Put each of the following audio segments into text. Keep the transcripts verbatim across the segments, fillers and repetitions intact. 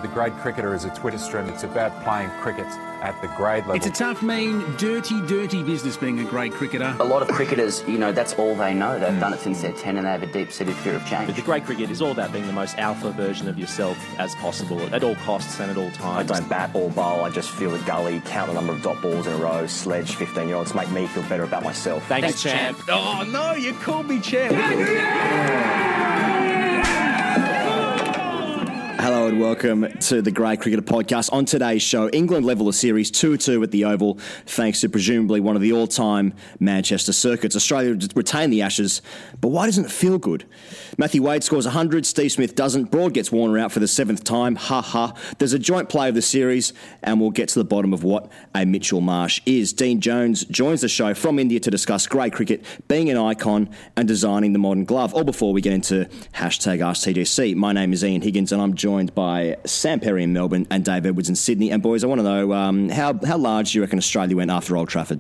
The Grade Cricketer is a Twitter stream. It's about playing cricket at the grade level. It's a tough, mean, dirty, dirty business being a grade cricketer. A lot of cricketers, you know, that's all they know. They've mm. done it since they're ten and they have a deep-seated fear of change. But the grade cricket is all about being the most alpha version of yourself as possible at all costs and at all times. I don't bat or bowl. I just feel the gully, count the number of dot balls in a row, sledge fifteen-year-olds, make me feel better about myself. Thanks, Thanks champ. champ. Oh, no, you called me champ. Hello and welcome to the Grade Cricketer Podcast. On today's show, England level the series two two at the Oval, thanks to presumably one of the all-time Manchester circuits. Australia retained the Ashes, but why doesn't it feel good? Matthew Wade scores one hundred, Steve Smith doesn't. Broad gets Warner out for the seventh time. Ha ha. There's a joint play of the series, and we'll get to the bottom of what a Mitchell Marsh is. Dean Jones joins the show from India to discuss grade cricket, being an icon, and designing the modern glove. All before we get into hashtag Ask T G C. My name is Ian Higgins, and I'm joined by Sam Perry in Melbourne and Dave Edwards in Sydney. And boys, I want to know um, how how large do you reckon Australia went after Old Trafford?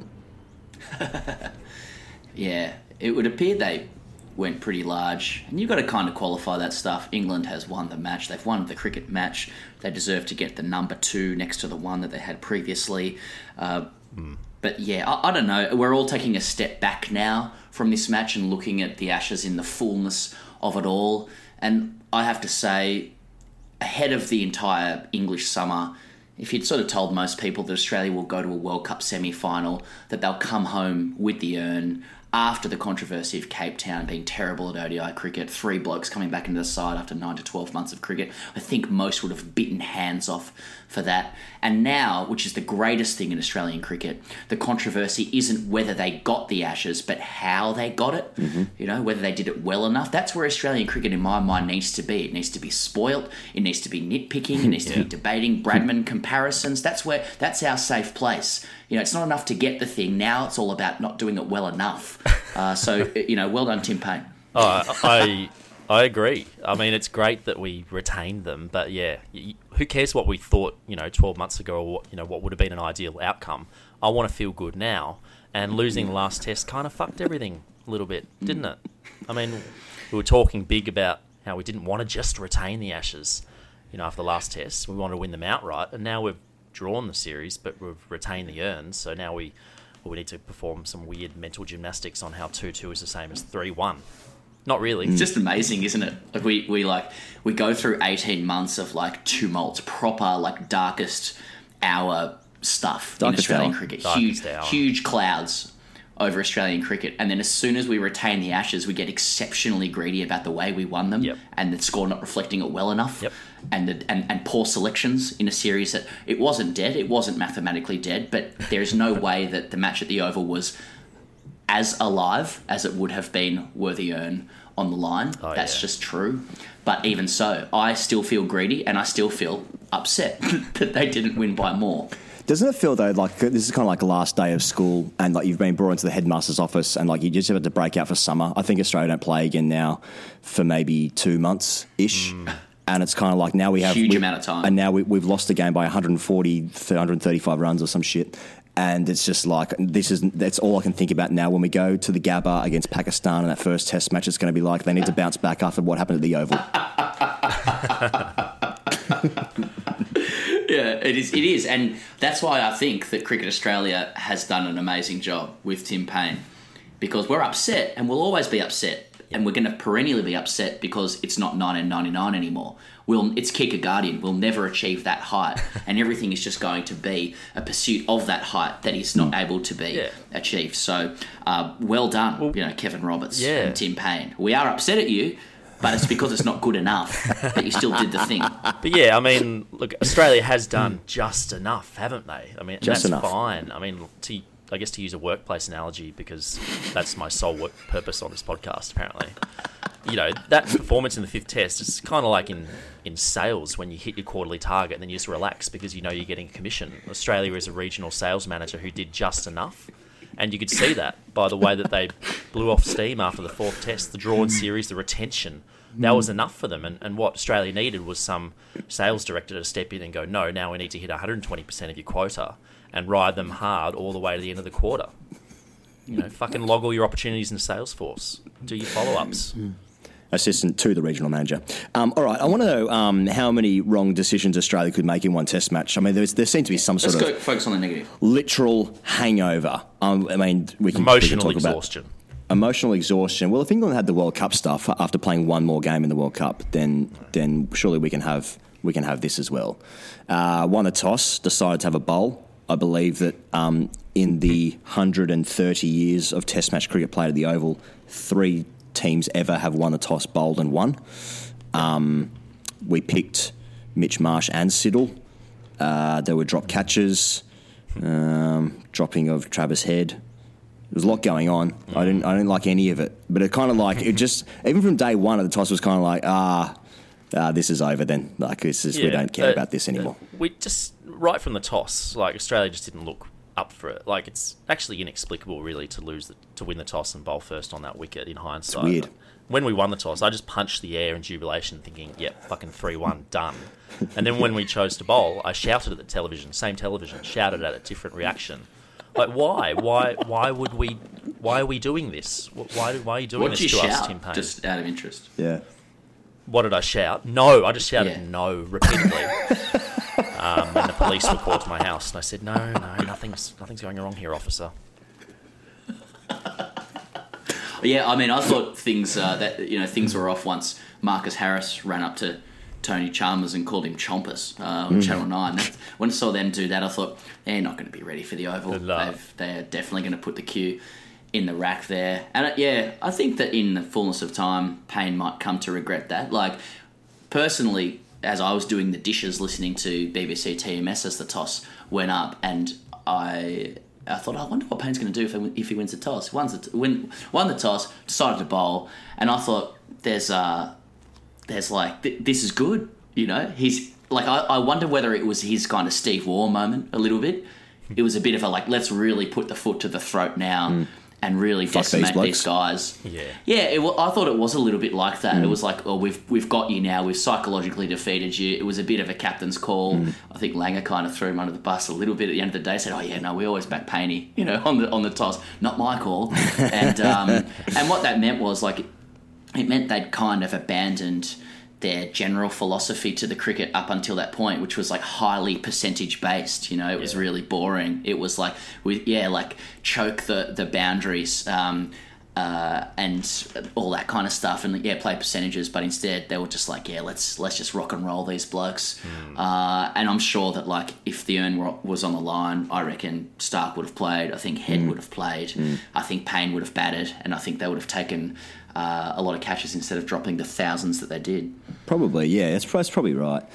Yeah, it would appear they went pretty large, and you've got to kind of qualify that stuff. England has won the match. They've won the cricket match. They deserve to get the number two next to the one that they had previously. Uh, mm. But yeah, I, I don't know. We're all taking a step back now from this match and looking at the Ashes in the fullness of it all. And I have to say, ahead of the entire English summer, if you'd sort of told most people that Australia will go to a World Cup semi-final, that they'll come home with the urn after the controversy of Cape Town being terrible at O D I cricket, three blokes coming back into the side after nine to twelve months of cricket, I think most would have bitten hands off for that. And now, which is the greatest thing in Australian cricket, the controversy isn't whether they got the Ashes, but how they got it. Mm-hmm. You know, whether they did it well enough. That's where Australian cricket, in my mind, needs to be. It needs to be spoilt. It needs to be nitpicking. It needs yeah. to be debating Bradman comparisons. That's where that's our safe place. You know, it's not enough to get the thing. Now it's all about not doing it well enough. Uh, so, you know, well done, Tim Payne. Oh, I I agree. I mean, it's great that we retained them, but yeah, who cares what we thought, you know, twelve months ago, or what, you know, what would have been an ideal outcome? I want to feel good now, and losing the last test kind of fucked everything a little bit, didn't it? I mean, we were talking big about how we didn't want to just retain the Ashes, you know, after the last test. We wanted to win them outright, and now we've drawn the series, but we've retained the urns, so now we well, we need to perform some weird mental gymnastics on how two two is the same as three one. Not really. It's just amazing, isn't it? Like we, we like we go through eighteen months of like tumult, proper like darkest hour stuff darkest in Australian hour. cricket. Darkest huge hour. huge clouds over Australian cricket, and then as soon as we retain the Ashes, we get exceptionally greedy about the way we won them, yep. and the score not reflecting it well enough, yep. and, the, and and poor selections in a series that it wasn't dead, it wasn't mathematically dead, but there's no way that the match at the Oval was as alive as it would have been were the urn on the line. Oh, That's yeah. just true. But even so, I still feel greedy, and I still feel upset that they didn't win by more. Doesn't it feel, though, like this is kind of like the last day of school and like you've been brought into the headmaster's office and like you just have to break out for summer? I think Australia don't play again now for maybe two months-ish. Mm. And it's kind of like now we have... Huge amount of time. And now we, we've lost the game by one hundred forty, one hundred thirty-five runs or some shit. And it's just like, this is that's all I can think about now when we go to the Gabba against Pakistan in that first test match. It's going to be like they need to bounce back after what happened at the Oval. Yeah, it is. It is, and that's why I think that Cricket Australia has done an amazing job with Tim Payne, because we're upset, and we'll always be upset, and we're going to perennially be upset because it's not nineteen ninety-nine anymore. We'll, it's Kika Guardian. We'll never achieve that height, and everything is just going to be a pursuit of that height that is not able to be yeah. achieved. So, uh, well done, well, you know, Kevin Roberts yeah. and Tim Payne. We are upset at you, but it's because it's not good enough that you still did the thing. But yeah, I mean, look, Australia has done just enough, haven't they? I mean, just that's enough. fine. I mean, to, I guess to use a workplace analogy, because that's my sole work purpose on this podcast, apparently. You know, that performance in the fifth test is kind of like in, in sales when you hit your quarterly target and then you just relax because you know you're getting a commission. Australia is a regional sales manager who did just enough. And you could see that by the way that they blew off steam after the fourth test, the drawn series, the retention. That was enough for them. And, and what Australia needed was some sales director to step in and go, no, now we need to hit one hundred twenty percent of your quota and ride them hard all the way to the end of the quarter. You know, fucking log all your opportunities in Salesforce. Do your follow-ups. assistant to the regional manager. Um, all right, I want to know um, how many wrong decisions Australia could make in one Test match. I mean, there's, there seems to be some sort Let's of go focus on the negative. literal hangover. Um, I mean, we can Emotional we can talk exhaustion. About emotional exhaustion. Well, if England had the World Cup stuff after playing one more game in the World Cup, then then surely we can have we can have this as well. Uh, won a toss, decided to have a bowl. I believe that um, in the one hundred thirty years of Test match cricket played at the Oval, three teams ever have won a toss, bowled and won. Um, we picked Mitch Marsh and Siddle. Uh, there were drop catches, um, dropping of Travis Head. There was a lot going on. I didn't. I didn't like any of it. But it kind of like it just even from day one of the toss was kind of like ah, ah this is over. Then like this is Yeah, we don't care uh, about this anymore. We just right from the toss, like Australia just didn't look up for it. Like it's actually inexplicable, really, to lose the, to win the toss and bowl first on that wicket. In hindsight, It's weird. When we won the toss, I just punched the air in jubilation, thinking, "Yep, fucking three one, done." And then when we chose to bowl, I shouted at the television, same television, shouted at a different reaction. Like, why? Why? Why would we? Why are we doing this? Why? Why are you doing What this did you to us, shout? Tim Payne? Just out of interest. Yeah. What did I shout? No, I just shouted Yeah. no repeatedly. um, when the police were called to my house, and I said, "No, no, nothing's nothing's going wrong here, officer." Yeah, I mean, I thought things uh, that you know things were off once Marcus Harris ran up to Tony Chalmers and called him Chompers uh, on Channel Nine. That's, when I saw them do that, I thought they're not going to be ready for the Oval. No. They've, they're definitely going to put the cue in the rack there. And uh, yeah, I think that in the fullness of time, Payne might come to regret that. Like personally, as I was doing the dishes, listening to B B C T M S as the toss went up, and I. I thought, I wonder what Payne's going to do if he, if he wins the toss. Won the, win, won the toss, decided to bowl, and I thought, there's uh, there's like, th- this is good, you know? He's like, I, I wonder whether it was his kind of Steve Waugh moment a little bit. It was a bit of a like, let's really put the foot to the throat now mm. and really Fuck these decimate blokes. these guys. Yeah, yeah. It, wa- I thought it was a little bit like that. Mm. It was like, oh, we've we've got you now. We've psychologically defeated you. It was a bit of a captain's call. Mm. I think Langer kind of threw him under the bus a little bit at the end of the day. Said, oh yeah, no, we always back Paney, you know, on the on the toss. Not my call. and um, and what that meant was like, it meant they'd kind of abandoned their general philosophy to the cricket up until that point, which was like highly percentage based. You know, it was Yeah. really boring. It was like, we yeah, like choke the the boundaries um, uh, and all that kind of stuff, and yeah, play percentages. But instead, they were just like, yeah, let's let's just rock and roll these blokes. Mm. Uh, and I'm sure that like if the urn was on the line, I reckon Stark would have played. I think Head mm. would have played. Mm. I think Payne would have batted, and I think they would have taken. Uh, a lot of catches instead of dropping the thousands that they did. Probably, yeah. That's, that's probably right.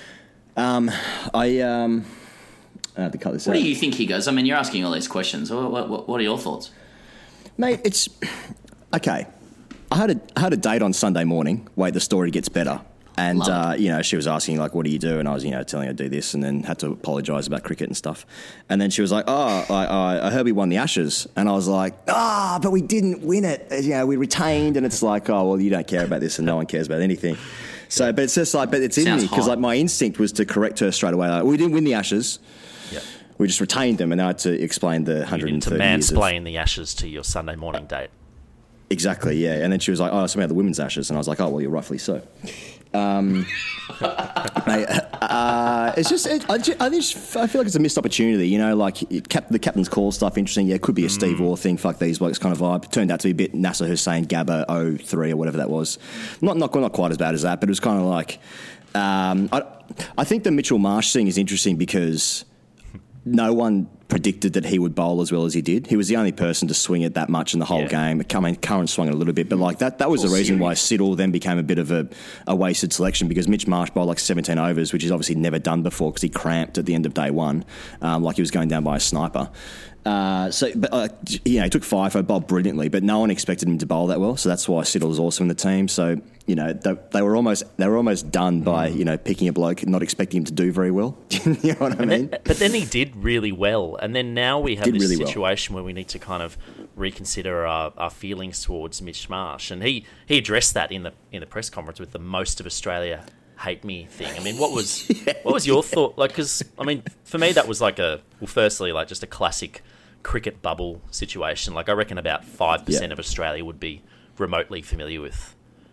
Um, I um, I have to cut this What out. do you think he goes? I mean, you're asking all these questions. What, what, what are your thoughts? Mate, it's... Okay. I had a, I had a date on Sunday morning. Wait, the story gets better. And, Love uh, it. you know, she was asking, like, what do you do? And I was, you know, telling her to do this and then had to apologise about cricket and stuff. And then she was like, oh, I, I, I heard we won the Ashes. And I was like, ah, oh, but we didn't win it. You know, we retained. And it's like, oh, well, you don't care about this and no one cares about anything. So, but it's just like, but it's in Sounds me because, hot. like, my instinct was to correct her straight away. Like, we didn't win the Ashes. yeah. We just retained them. And I had to explain the one You hundred need to thirty years of... mansplain the Ashes to your Sunday morning date. Exactly, yeah. And then she was like, oh, so we had the women's Ashes. And I was like, oh, well, you're rightfully so. Um, mate, uh, it's just, it, I, just, I, just, I feel like it's a missed opportunity, you know, like it, cap, the captain's call stuff, interesting. Yeah, it could be a Steve Waugh thing, fuck these blokes kind of vibe. It turned out to be a bit Nasser Hussain, Gabba oh three or whatever that was. Not, not, not quite as bad as that, but it was kind of like, um, I, I think the Mitchell Marsh thing is interesting because no one predicted that he would bowl as well as he did. He was the only person to swing it that much in the whole Yeah. game. I mean, Curran swung it a little bit, but like that, that was Full the reason series. why Siddle then became a bit of a, a wasted selection because Mitch Marsh bowled like seventeen overs, which he's obviously never done before because he cramped at the end of day one, um, like he was going down by a sniper. Uh, so, but uh, you know, he took five, I bowled brilliantly, but no one expected him to bowl that well. So that's why Siddle was also in the team. So you know, they, they were almost they were almost done by you know picking a bloke, and not expecting him to do very well. You know what I And mean? then, but then he did really well, and then now we have Did this really well. situation where we need to kind of reconsider our, our feelings towards Mitch Marsh, and he, he addressed that in the in the press conference with the most of Australia hate me thing. I mean, what was yeah, what was your yeah. thought? Like, because I mean, for me that was like a well, firstly like just a classic cricket bubble situation. Like I reckon about five percent Yeah. of Australia would be remotely familiar with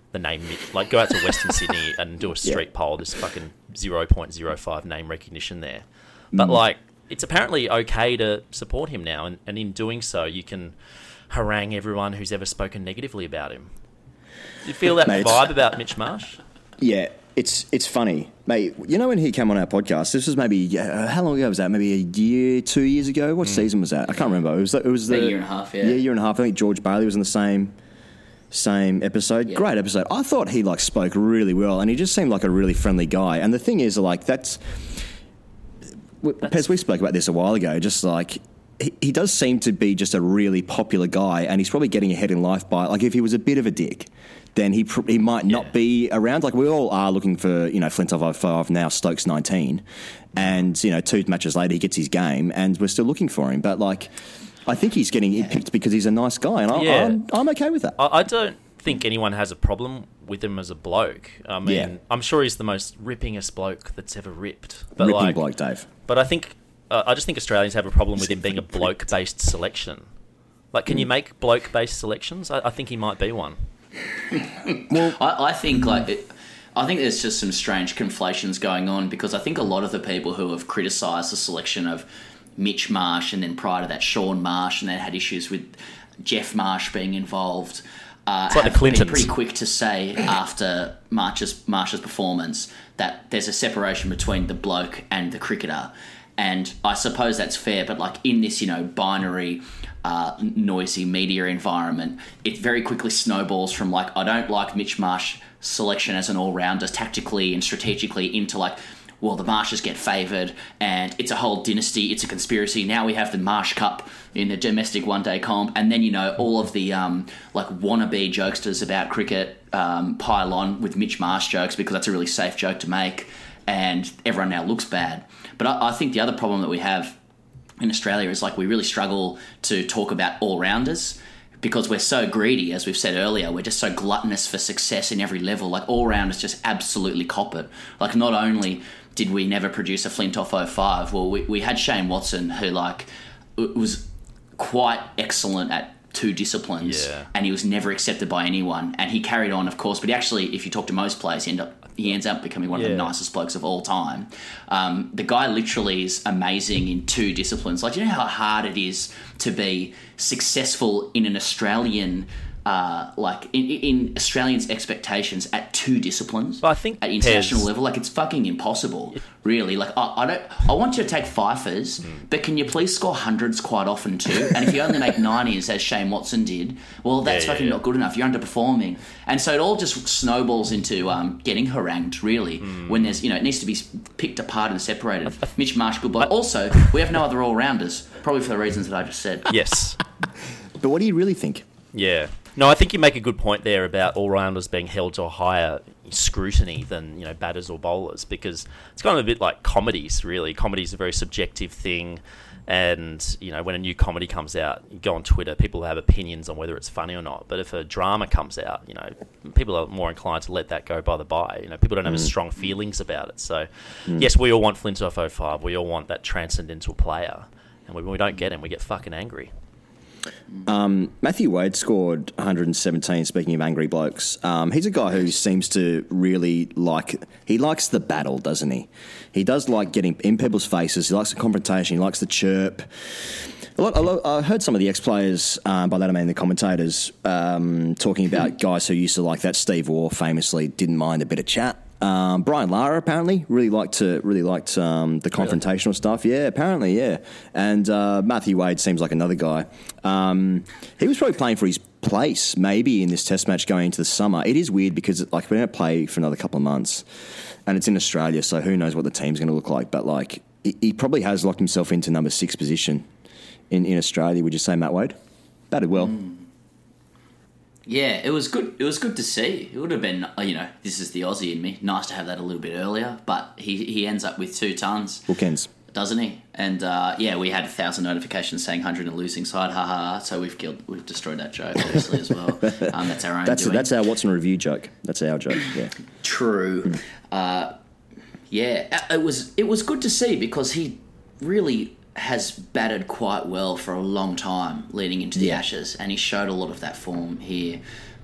the name, like go out to Western Sydney and do a street yeah. poll. There's fucking zero point zero five name recognition there. But mm. like, it's apparently okay to support him now, and, and in doing so, you can harangue everyone who's ever spoken negatively about him. Do you feel that Mate, vibe about Mitch Marsh? Yeah, it's it's funny, mate. You know when he came on our podcast, this was maybe uh, how long ago was that? Maybe a year, two years ago. What mm. season was that? I can't remember. It was it was the a year and a half. Yeah, yeah, year and a half. I think George Bailey was in the same. Same episode, yeah. Great episode. I thought he like spoke really well, and he just seemed like a really friendly guy. And the thing is, like that's, Pez, we spoke about this a while ago. Just like he, he does seem to be just a really popular guy, and he's probably getting ahead in life by like if he was a bit of a dick, then he pr- he might not yeah. be around. Like we all are looking for you know Flintoff oh five now, Stokes nineteen, and you know two matches later he gets his game, and we're still looking for him. But like. I think he's getting yeah. picked because he's a nice guy, and I, yeah. I'm, I'm okay with that. I, I don't think anyone has a problem with him as a bloke. I mean, yeah. I'm sure he's the most rippingest bloke that's ever ripped. But Ripping like, bloke, Dave. But I think uh, I just think Australians have a problem with him being a bloke-based selection. Like, can mm. you make bloke-based selections? I, I think he might be one. well, I, I think like. It, I think there's just some strange conflations going on because I think a lot of the people who have criticised the selection of Mitch Marsh and then prior to that Sean Marsh and then had issues with Jeff Marsh being involved uh, like have been pretty quick to say after Marsh's, Marsh's performance that there's a separation between the bloke and the cricketer. And I suppose that's fair, but like in this, you know, binary, uh, noisy media environment, it very quickly snowballs from like, I don't like Mitch Marsh selection as an all-rounder tactically and strategically into like, well, the Marshes get favoured and it's a whole dynasty, it's a conspiracy. Now we have the Marsh Cup in the domestic one-day comp, and then, you know, all of the um, like wannabe jokesters about cricket um, pile on with Mitch Marsh jokes because that's a really safe joke to make, and everyone now looks bad. But I, I think the other problem that we have in Australia is like we really struggle to talk about all-rounders because we're so greedy, as we've said earlier. We're just so gluttonous for success in every level. Like all-rounders just absolutely cop it. Like not only did we never produce a Flintoff oh five, well, we, we had Shane Watson who like was quite excellent at two disciplines yeah. and he was never accepted by anyone, and he carried on, of course, but actually if you talk to most players he, end up, he ends up becoming one yeah. of the nicest blokes of all time. Um, the guy literally is amazing in two disciplines. Like, do you know how hard it is to be successful in an Australian Uh, like in, in Australians' expectations at two disciplines but I think at international level, like it's fucking impossible, really. Like I, I don't, I want you to take fifers, mm. but can you please score hundreds quite often too? And if you only make nineties, as Shane Watson did, well, that's yeah, fucking yeah, yeah. not good enough. You're underperforming, and so it all just snowballs into um, getting harangued. Really, mm. when there's you know it needs to be picked apart and separated. Mitch Marsh, good bloke. Also, we have no other all rounders, probably for the reasons that I just said. Yes, but what do you really think? Yeah. No, I think you make a good point there about all-rounders being held to a higher scrutiny than, you know, batters or bowlers, because it's kind of a bit like comedies, really. Comedy's a very subjective thing, and, you know, when a new comedy comes out, you go on Twitter, people have opinions on whether it's funny or not. But if a drama comes out, you know, people are more inclined to let that go by the by. You know, people don't have mm. as strong feelings about it. So, mm. yes, we all want Flintoff oh five. We all want that transcendental player. And when we don't get him, we get fucking angry. Um, Matthew Wade scored one hundred seventeen, speaking of angry blokes. Um, he's a guy who seems to really like... He likes the battle, doesn't he? He does like getting in people's faces. He likes the confrontation. He likes the chirp. A lot, a lot, I heard some of the ex-players, um, by that I mean the commentators, um, talking about guys who used to like that. Steve Waugh famously didn't mind a bit of chat. Um, Brian Lara apparently really liked to, really liked um, the confrontational really? stuff. Yeah, apparently, yeah. And uh, Matthew Wade seems like another guy. Um, he was probably playing for his place maybe in this Test match going into the summer. It is weird because like we don't play for another couple of months, and it's in Australia, so who knows what the team's going to look like. But like he, he probably has locked himself into number six position in, in Australia. Would you say, Matt Wade? Batted well. Mm. Yeah, it was good. It was good to see. It would have been, you know, this is the Aussie in me. Nice to have that a little bit earlier, but he he ends up with two tons, bookends, doesn't he? And uh, yeah, we had a thousand notifications saying hundred and losing side, ha ha. So we've killed, we've destroyed that joke obviously as well. Um, that's our own. That's doing. that's our Watson review joke. That's our joke. Yeah, true. Mm. Uh, yeah, it was it was good to see because he really has batted quite well for a long time leading into the yeah. Ashes, and he showed a lot of that form here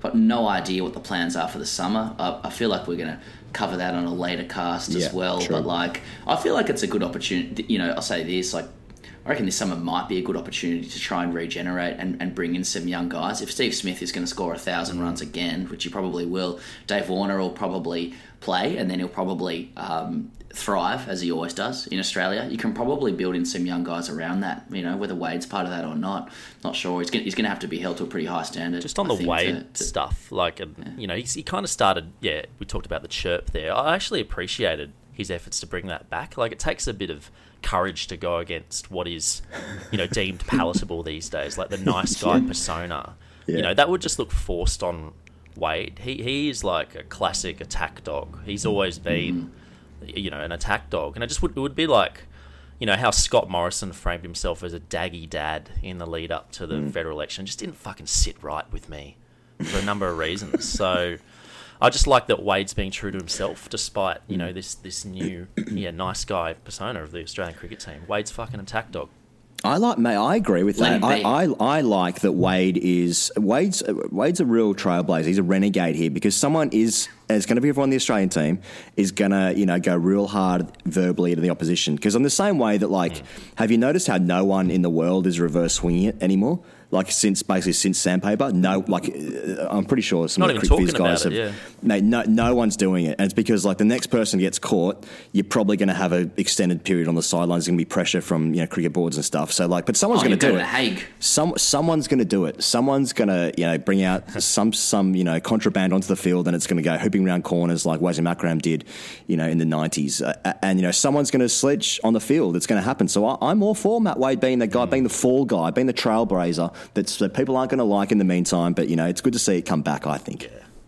got no idea what the plans are for the summer. I, I feel like we're going to cover that on a later cast Yeah, as well. true. But like, I feel like it's a good opportunity. You know, I'll say this, like, I reckon this summer might be a good opportunity to try and regenerate and, and bring in some young guys. If Steve Smith is going to score a thousand runs again, which he probably will, Dave Warner will probably play, and then he'll probably um, thrive, as he always does in Australia. You can probably build in some young guys around that, you know, whether Wade's part of that or not. Not sure. He's going he's going to have to be held to a pretty high standard. Just on I the think, Wade to- to- stuff, like, um, Yeah. you know, he's, he kind of started, yeah, we talked about the chirp there. I actually appreciated his efforts to bring that back. Like, it takes a bit of courage to go against what is, you know, deemed palatable these days, like the nice guy persona. Yeah. You know, that would just look forced on Wade. He he is like a classic attack dog. He's always been, you know, an attack dog. And it just would, it would be like, you know, how Scott Morrison framed himself as a daggy dad in the lead up to the federal election. Just didn't fucking sit right with me for a number of reasons. So I just like that Wade's being true to himself, despite, you know, this this new, yeah, nice guy persona of the Australian cricket team. Wade's fucking attack dog. I like, mate. I agree with Let that. him I, be. I I like that Wade is Wade's Wade's a real trailblazer. He's a renegade here because someone is is going to be everyone on the Australian team is going to, you know, go real hard verbally to the opposition. Because in the same way that, like, have you noticed how no one in the world is reverse swinging it anymore? Like, since basically since Sandpaper, no, like, uh, I'm pretty sure some Not of the even Crick Fizz talking guys about have. it, yeah. Mate, no, no one's doing it, and it's because like the next person gets caught, you're probably going to have an extended period on the sidelines. There's going to be pressure from, you know, cricket boards and stuff. So like, but someone's Oh, going you to go do to it. The Hague. Some someone's going to do it. Someone's going to, you know, bring out some some you know contraband onto the field, and it's going to go hooping around corners like Wasim Akram did, you know, in the nineties. Uh, and you know, someone's going to sledge on the field. It's going to happen. So I, I'm all for Matt Wade being the guy, being the fall guy, being the trailblazer that's that people aren't going to like in the meantime. But you know, it's good to see it come back. I think.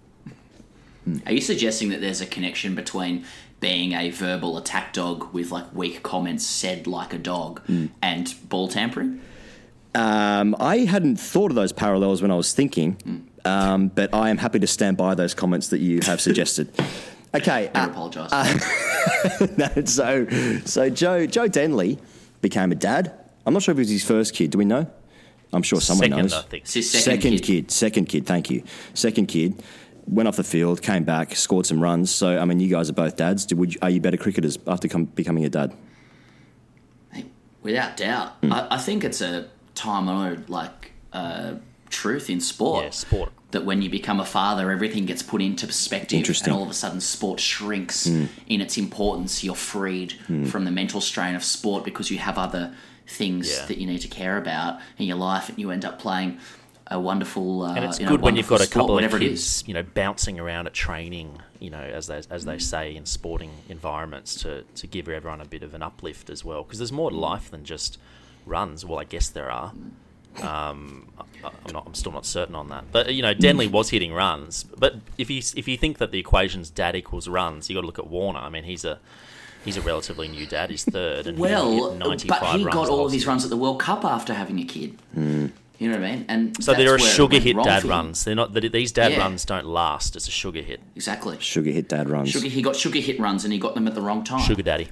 Are you suggesting that there's a connection between being a verbal attack dog with like weak comments said like a dog and ball tampering? Um, I hadn't thought of those parallels when I was thinking, um, but I am happy to stand by those comments that you have suggested. Okay, Never uh, apologise. no, so so Joe Joe Denley became a dad. I'm not sure if it was his first kid. Do we know? I'm sure someone Second, knows. I think. It's his second, kid. kid. Second kid. Thank you. Second kid. Went off the field, came back, scored some runs. So I mean, you guys are both dads. Did, would you, are you better cricketers after come, becoming a dad? Hey, without doubt. I, I think it's a time-honoured like uh, truth in sport. Yeah, sport. That when you become a father, everything gets put into perspective, Interesting. and all of a sudden, sport shrinks in its importance. You're freed from the mental strain of sport because you have other things Yeah. that you need to care about in your life, and you end up playing a wonderful. Uh, And it's you know, good when you've got a wonderful sport, couple of whatever it is. kids, you know, bouncing around at training, you know, as they as they say in sporting environments, to to give everyone a bit of an uplift as well. Because there's more to life than just runs. Well, I guess there are. Um, I- I'm not. I'm still not certain on that. But you know, Denley was hitting runs. But if you if you think that the equation's dad equals runs, you got to look at Warner. I mean, he's a he's a relatively new dad. He's third, and he Well, hit ninety-five but he runs got the all whole of his season. runs at the World Cup after having a kid. You know what I mean? And So that's they're a where it sugar went hit wrong dad for him. runs. They're not. These dad Yeah. runs don't last. It's a sugar hit. Exactly. Sugar hit dad runs. Sugar, he got sugar hit runs and he got them at the wrong time. Sugar daddy.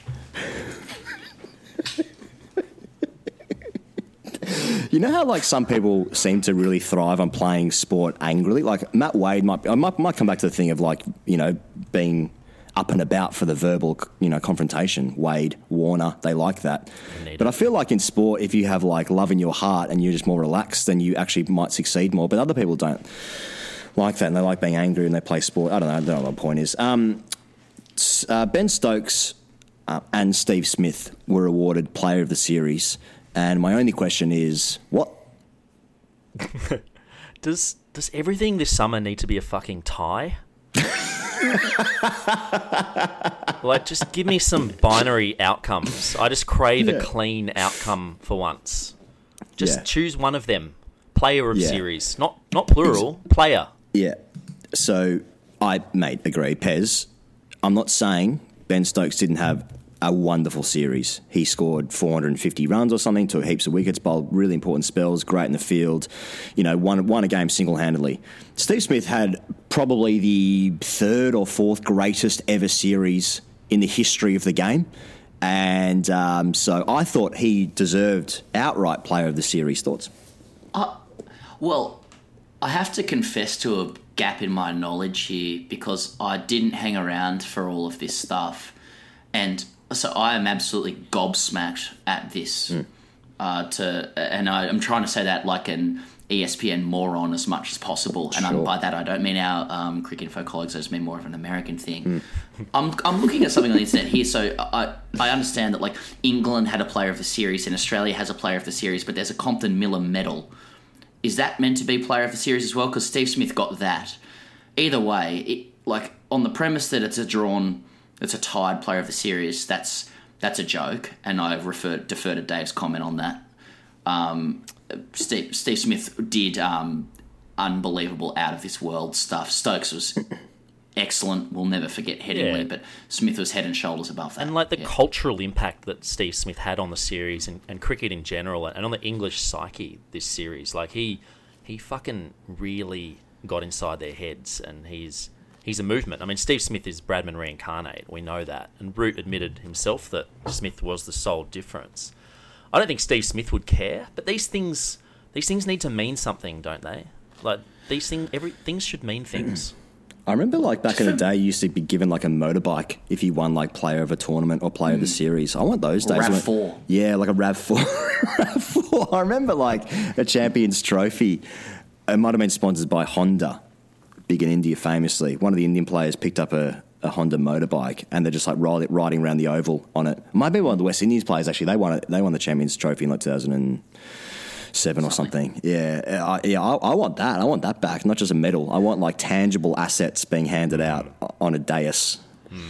You know how like some people seem to really thrive on playing sport angrily? Like Matt Wade might, I might, might come back to the thing of like, you know, being up and about for the verbal, you know, confrontation. Wade, Warner, they like that. Indeed. But I feel like in sport, if you have like love in your heart and you're just more relaxed, then you actually might succeed more. But other people don't like that, and they like being angry and they play sport. I don't know. I don't know what the point is. Um, s- uh, Ben Stokes uh, and Steve Smith were awarded Player of the Series. And my only question is, what? Does does everything this summer need to be a fucking tie? Like, just give me some binary outcomes. I just crave Yeah. a clean outcome for once. Just Yeah. choose one of them. Player of Yeah. series, not not plural. Player. Yeah. So I, mate, agree. Pez, I'm not saying Ben Stokes didn't have a wonderful series. He scored four hundred fifty runs or something, took heaps of wickets, bowled really important spells, great in the field, you know, won, won a game single-handedly. Steve Smith had probably the third or fourth greatest ever series in the history of the game. And um, so I thought he deserved outright Player of the Series. Thoughts? Well, I have to confess to a gap in my knowledge here because I didn't hang around for all of this stuff. And so I am absolutely gobsmacked at this. Mm. Uh, to and I, I'm trying to say that like an E S P N moron as much as possible. And Sure. I'm, by that I don't mean our um, cricket info colleagues. I just mean more of an American thing. Mm. I'm I'm looking at something on the internet here. So I I understand that like England had a player of the series and Australia has a player of the series, but there's a Compton Miller medal. Is that meant to be player of the series as well? Because Steve Smith got that. Either way, it, like on the premise that it's a drawn, it's a tied player of the series. That's that's a joke, and I refer defer to Dave's comment on that. Um, Steve, Steve Smith did um, unbelievable, out of this world stuff. Stokes was excellent. We'll never forget Headingley, Yeah. but Smith was head and shoulders above that. And like the yeah. cultural impact that Steve Smith had on the series and, and cricket in general, and on the English psyche this series, like he he fucking really got inside their heads, and he's he's a movement. I mean, Steve Smith is Bradman reincarnate. We know that, and Root admitted himself that Smith was the sole difference. I don't think Steve Smith would care, but these things these things need to mean something, don't they? Like these things, every things should mean things. I remember, like, back in the day, you used to be given, like, a motorbike if you won, like, player of a tournament or player mm. of the series. I want those days. RAV went, four. Yeah, like a RAV four. RAV four. I remember, like, a Champions Trophy. It might have been sponsored by Honda, big in India famously. One of the Indian players picked up a, a Honda motorbike, and they're just, like, ride, riding around the oval on it. It might be one of the West Indies players, actually. They won it. They won the Champions Trophy in, like, two thousand seven or something. Yeah, I, yeah. I, I want that. I want that back. Not just a medal. I want like tangible assets being handed out on a dais.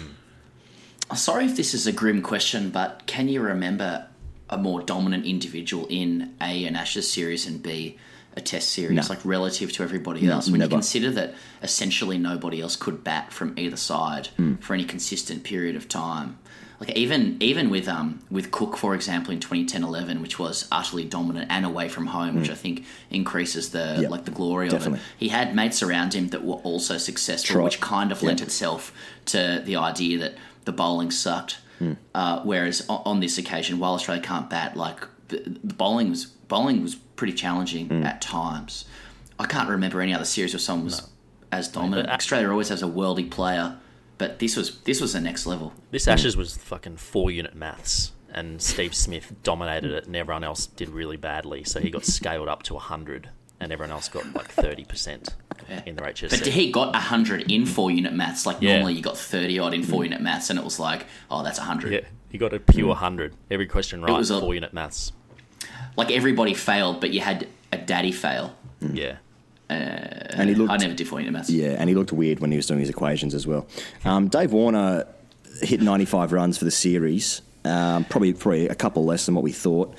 Mm. Sorry if this is a grim question, but can you remember a more dominant individual in A, an Ashes series, and B, a Test series, No. like relative to everybody No, else? When never. you consider that essentially nobody else could bat from either side Mm. for any consistent period of time. Like even even with um with Cook, for example, in twenty ten eleven, which was utterly dominant and away from home, Mm. which I think increases the Yep, like the glory definitely. of it. He had mates around him that were also successful, Trot. which kind of lent Yep. itself to the idea that the bowling sucked. Mm. Uh, whereas on, on this occasion, while Australia can't bat, like the, the bowling was bowling was pretty challenging Mm. at times. I can't remember any other series where someone was No. as dominant. But- Australia always has a worldy player. But this was this was the next level. This Ashes was fucking four unit maths, and Steve Smith dominated it, and everyone else did really badly. So he got scaled up to a hundred, and everyone else got like thirty percent Yeah. in their H S C. But he got a hundred in four unit maths. Like Yeah. normally you got thirty odd in four unit maths, and it was like, oh, that's a hundred. Yeah, he got a pure hundred. Every question right, was a- four unit maths. Like everybody failed, but you had a daddy fail. Yeah. And he looked, I never did four unit maths. yeah, and he looked weird when he was doing his equations as well. Um, Dave Warner hit ninety-five runs for the series, um, probably probably a couple less than what we thought.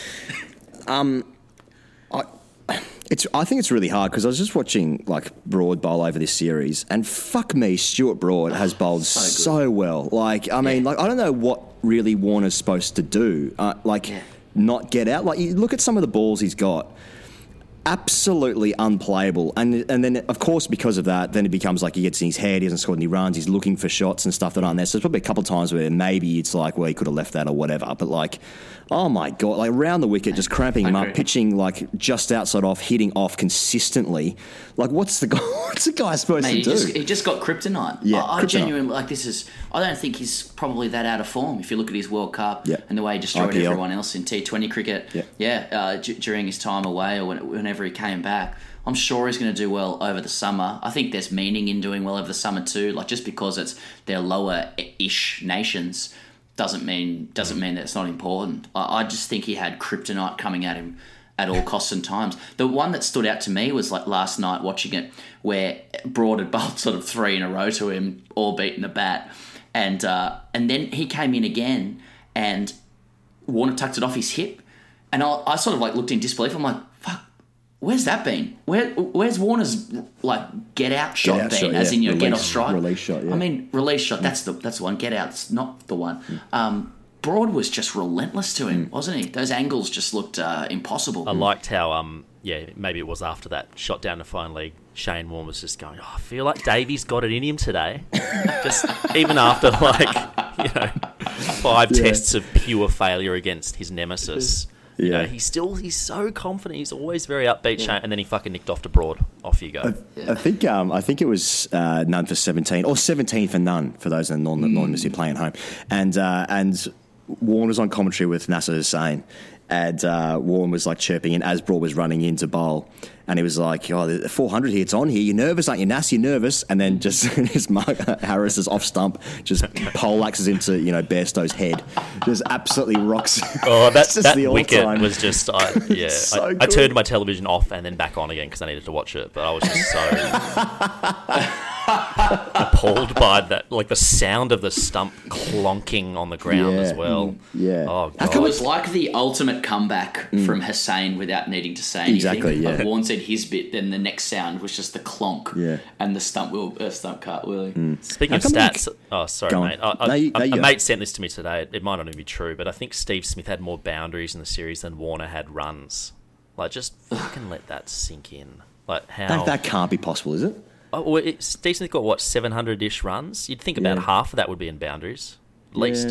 Um, I, it's I think it's really hard because I was just watching like Broad bowl over this series, and fuck me, Stuart Broad has bowled so so, good. well. Like I mean, Yeah. like I don't know what really Warner's supposed to do. Uh, like Yeah. not get out. Like you look at some of the balls he's got. Absolutely unplayable, and and then of course because of that, then it becomes like he gets in his head. He hasn't scored any runs. He's looking for shots and stuff that aren't there. So there's probably a couple of times where maybe it's like, well, he could have left that or whatever. But like, oh my god, like around the wicket, just cramping him up, agree. pitching like just outside off, hitting off consistently. Like, what's the guy? What's the guy supposed Mate, he to do? just, he just got kryptonite. Yeah, I, I kryptonite. genuinely like this is. I don't think he's probably that out of form. If you look at his World Cup Yeah. and the way he destroyed I P L. everyone else in T twenty cricket, Yeah. yeah, uh, d- during his time away or when, whenever he came back, I'm sure he's going to do well over the summer. I think there's meaning in doing well over the summer too. Like just because it's they're lower-ish nations doesn't mean doesn't mean that it's not important. I, I just think he had kryptonite coming at him at all costs and times. The one that stood out to me was like last night watching it where Broad had bowled sort of three in a row to him, all beating the bat. And uh, and then he came in again and Warner tucked it off his hip. And I, I sort of like looked in disbelief. I'm like, fuck, where's that been? Where Where's Warner's like get out shot out been? shot, As yeah. in, you know, get Release- off strike. release shot, yeah. I mean, release shot, that's the that's the one. Get out's not the one. Um, Broad was just relentless to him, wasn't he? Those angles just looked uh, impossible. I liked how, um, yeah, maybe it was after that shot down to fine leg, Shane Warne was just going, oh, I feel like Davey's got it in him today. Just even after, like, you know, five Yeah. tests of pure failure against his nemesis. You Yeah. know, he's still he's so confident. He's always very upbeat, Shane, and then he fucking nicked off to Broad. Off you go. I think um, I think it was uh, none for seventeen or seventeen for none for those in non anonymously playing home, and uh, and Warren was on commentary with Nasser Hussain, and uh, Warren was like chirping in as Broad was running in to bowl, and he was like, "Oh, the four hundred here, it's on here. You're nervous, aren't you, Nass? You're nervous." And then just his Mark Harris is off stump, just poleaxes into you know Bairstow's head, just absolutely rocks. Oh, that, just that the wicket all-time. was just, I, yeah. So I, I good. turned my television off and then back on again because I needed to watch it, but I was just so appalled by that, like the sound of the stump clonking on the ground Yeah, as well. yeah. Oh, How God. It was like the ultimate comeback from Hussain without needing to say anything. Exactly, yeah. Like Warren said his bit, then the next sound was just the clonk Yeah. and the stump wheel, uh, stump cartwheeling. Speaking How of come they- stats, oh sorry, Go on. mate. I, I, No, you- no, a, you a go. mate sent this to me today. It, it might not even be true, but I think Steve Smith had more boundaries in the series than Warner had runs. Like, just fucking let that sink in. Like how That, that can't be possible, is it? Oh, well, it, Steve Smith got what seven hundred ish runs. You'd think about Yeah. half of that would be in boundaries, at least. Yeah.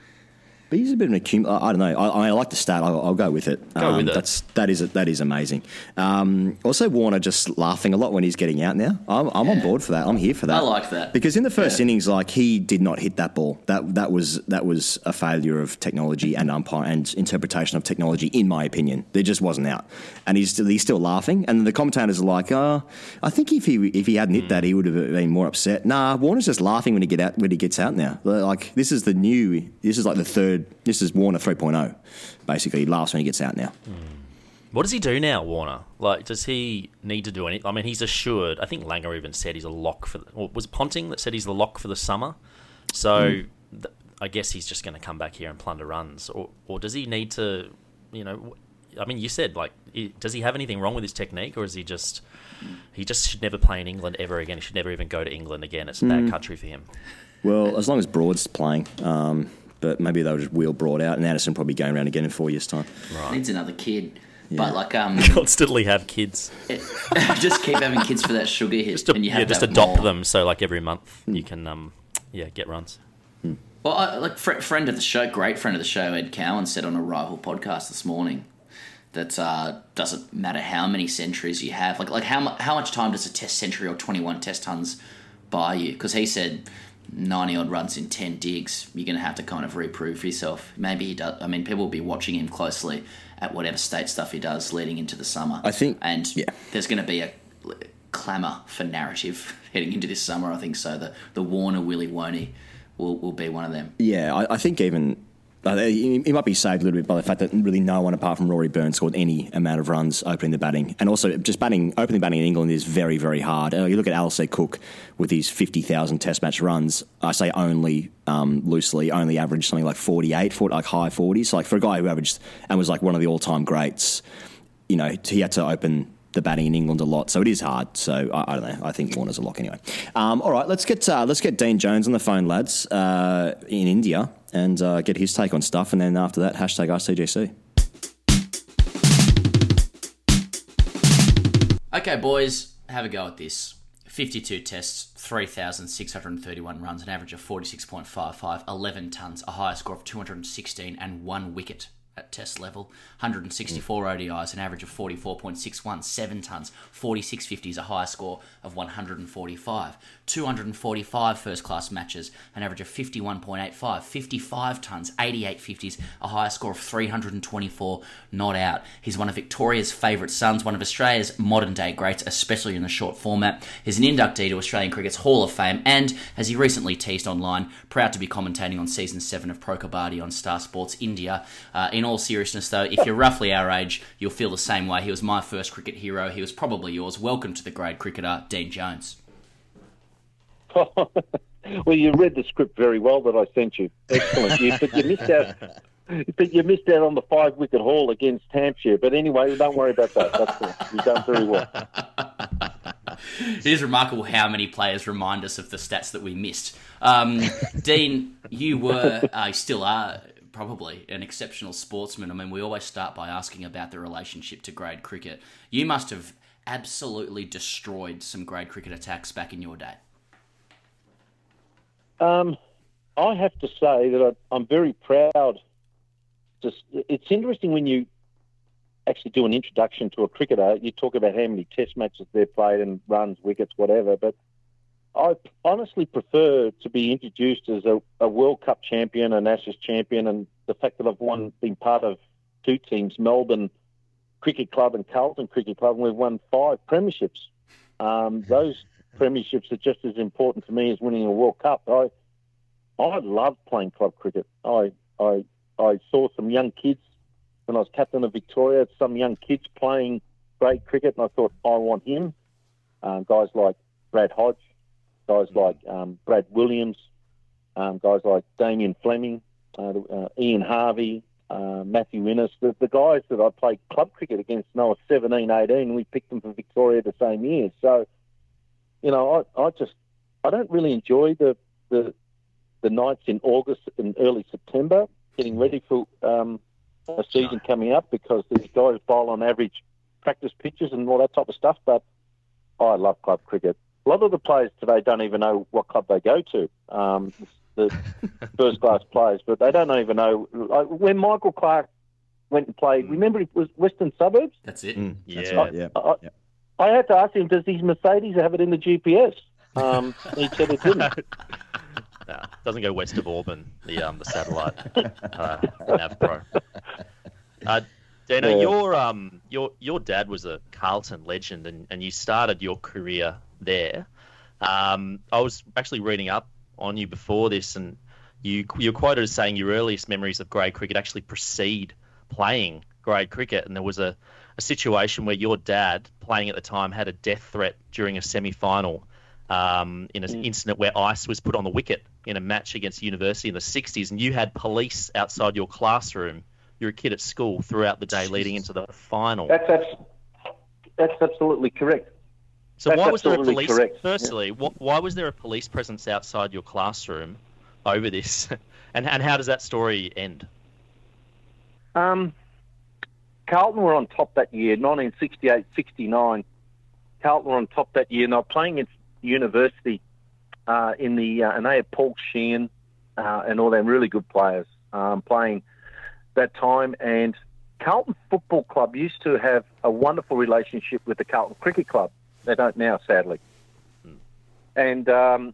But he's a bit of an accumulator. I don't know. I, I like the stat. I'll, I'll go with it. Go um, with it. That's that is that is amazing. Um, also, Warner just laughing a lot when he's getting out now. I'm, I'm on board for that. I'm here for that. I like that. because in the first Yeah. innings, like he did not hit that ball. That that was that was a failure of technology and umpire and interpretation of technology, in my opinion. There just wasn't out, and he's still, he's still laughing. And the commentators are like, "Oh, I think if he if he hadn't hit that, he would have been more upset." Nah, Warner's just laughing when he get out when he gets out now. Like this is the new. This is like the third. This is Warner three point oh. Basically, he laughs when he gets out now. What does he do now, Warner? Like, does he need to do anything? I mean, he's assured. I think Langer even said he's a lock for. The, or was it Ponting that said he's the lock for the summer? So th- I guess he's just going to come back here and plunder runs, or or does he need to? You know, I mean, you said like, i- does he have anything wrong with his technique, or is he just he just should never play in England ever again? He should never even go to England again. It's a bad country for him. Well, as long as Broad's playing. Um, but maybe they'll just wheel Broad out, and Anderson probably going around again in four years' time. Needs another kid. But like, um, Constantly have kids. just keep having kids for that sugar hit, Just, to, and you yeah, have just that adopt more. them so like every month you can um yeah get runs. Well, I, like fr- friend of the show, great friend of the show, Ed Cowan said on a rival podcast this morning that uh, doesn't matter how many centuries you have, like like how mu- how much time does a Test century or twenty-one Test tons buy you? Because he said ninety odd runs in ten digs, you're going to have to kind of reprove yourself. Maybe he does. I mean, people will be watching him closely at whatever state stuff he does leading into the summer. I think- and yeah. there's going to be a clamour for narrative heading into this summer. I think so. The the Warner Willie Woney will will be one of them. Yeah, I, I think even uh, he, he might be saved a little bit by the fact that really no one apart from Rory Burns scored any amount of runs opening the batting, and also just batting opening batting in England is very very hard. Uh, you look at Alistair Cook with his fifty thousand Test match runs. I say only um, loosely, only averaged something like forty-eight, forty, like high forties. Like for a guy who averaged and was like one of the all time greats, you know, he had to open the batting in England a lot, so it is hard. So I, I don't know. I think Warner's a lock anyway. Um, all right, let's get uh, let's get Dean Jones on the phone, lads, uh, in India, and uh, get his take on stuff. And then after that, hashtag R C G C. Okay, boys, have a go at this. fifty-two tests, three thousand six hundred thirty-one runs, an average of forty-six point five five, eleven tons, a higher score of two hundred sixteen, and one wicket at test level. one hundred sixty-four O D Is, an average of forty-four point six one, seven tons, forty-six fifties, a higher score of one hundred forty-five. two hundred forty-five first-class matches, an average of fifty-one point eight five, fifty-five tons, eighty-eight fifties, a higher score of three hundred twenty-four, not out. He's one of Victoria's favourite sons, one of Australia's modern-day greats, especially in the short format. He's an inductee to Australian Cricket's Hall of Fame, and, as he recently teased online, proud to be commentating on Season seven of Pro Kabaddi on Star Sports India. Uh, in all seriousness, though, if you're roughly our age, you'll feel the same way. He was my first cricket hero. He was probably yours. Welcome to the grade cricketer, Dean Jones. Well, you read the script very well that I sent you. Excellent. You, but you missed out. But you missed out on the five-wicket haul against Hampshire. But anyway, don't worry about that. That's cool. You've done very well. It is remarkable how many players remind us of the stats that we missed. Um, Dean, you were, uh, still are, probably an exceptional sportsman. I mean, we always start by asking about the relationship to grade cricket. You must have absolutely destroyed some grade cricket attacks back in your day. Um, I have to say that I, I'm very proud. Just, it's interesting when you actually do an introduction to a cricketer, you talk about how many test matches they've played and runs, wickets, whatever. But I honestly prefer to be introduced as a, a World Cup champion, an Ashes champion, and the fact that I've won, been part of two teams, Melbourne Cricket Club and Carlton Cricket Club, and we've won five premierships. Um, those premierships are just as important to me as winning a World Cup. I I love playing club cricket. I I I saw some young kids when I was captain of Victoria, some young kids playing great cricket, and I thought, I want him. Um, guys like Brad Hodge, guys like um, Brad Williams, um, guys like Damien Fleming, uh, uh, Ian Harvey, uh, Matthew Innes, the, the guys that I played club cricket against when I was seventeen, eighteen, we picked them for Victoria the same year. So, you know, I, I just, I don't really enjoy the, the the nights in August and early September, getting ready for um, a season coming up, because these guys bowl on average practice pitches and all that type of stuff. But I love club cricket. A lot of the players today don't even know what club they go to, um, the first-class players, but they don't even know. Like, when Michael Clark went and played, remember it was Western Suburbs? That's it. Mm, Yeah. that's right, yeah. I, yeah. I had to ask him, does his Mercedes have it in the G P S? Um, he said it didn't. No, doesn't go west of Auburn, the um the satellite uh, Nav Pro. Uh, Dino, Yeah. your um your your dad was a Carlton legend, and, and you started your career there. Um, I was actually reading up on you before this, and you you're quoted as saying your earliest memories of grade cricket actually precede playing grade cricket, and there was a, a situation where your dad, playing at the time, had a death threat during a semi-final. Um, in an Mm. incident where ice was put on the wicket in a match against University in the sixties, and you had police outside your classroom. You're a kid at school throughout the day leading into the final. That's abs- that's absolutely correct. So that's why was there a absolutely police? correct. Firstly, wh- why was there a police presence outside your classroom over this, and and how does that story end? Um, Carlton were on top that year, nineteen sixty-eight sixty-nine. Carlton were on top that year, and they were playing against University uh, in the uh, and they had Paul Sheehan uh, and all them really good players um, playing that time. And Carlton Football Club used to have a wonderful relationship with the Carlton Cricket Club. They don't now, sadly. Hmm. And um,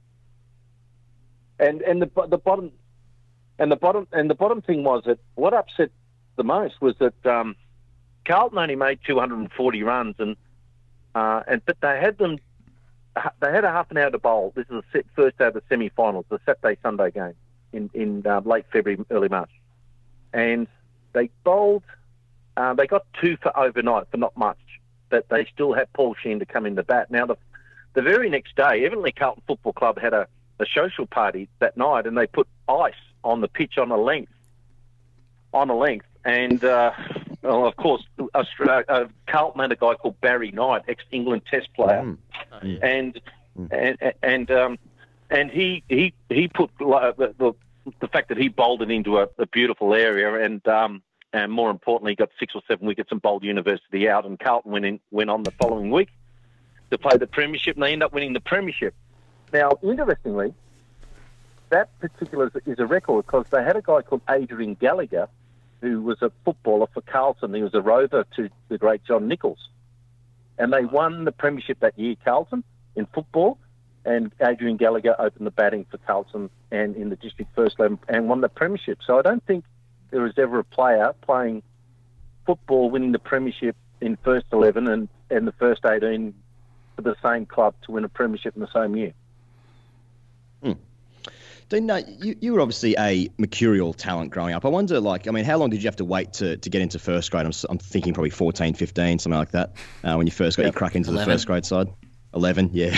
and and the the bottom and the bottom and the bottom thing was that what upset the most was that um, Carlton only made two hundred forty runs, and uh, and but they had them. They had a half an hour to bowl. This is the first day of the semi-finals, the Saturday-Sunday game in, in uh, late February, early March. And they bowled, uh, they got two for overnight, for not much, but they still had Paul Sheehan to come in the bat. Now, the the very next day, Evenley Carlton Football Club had a, a social party that night, and they put ice on the pitch on a length, on a length. And, uh, well, of course, Australia, uh, Carlton had a guy called Barry Knight, ex-England Test player, Mm. Oh, yeah. and and and um, and he he he put uh, the, the the fact that he bowled it into a, a beautiful area, and um, and more importantly, got six or seven wickets and bowled University out. And Carlton went in, went on the following week to play the premiership, and they ended up winning the premiership. Now, interestingly, that particular is a record because they had a guy called Adrian Gallagher, who was a footballer for Carlton. He was a rover to the great John Nichols. And they won the premiership that year, Carlton, in football. And Adrian Gallagher opened the batting for Carlton and in the district first eleven and won the premiership. So I don't think there was ever a player playing football winning the premiership in first eleven and, and the first eighteen for the same club to win a premiership in the same year. Hmm. Dean, no, you, you were obviously a mercurial talent growing up. I wonder, like, I mean, how long did you have to wait to, to get into first grade? I'm, s- I'm thinking probably fourteen, fifteen, something like that, uh, when you first got Yeah. your crack into eleven. the first grade side. eleven, yeah.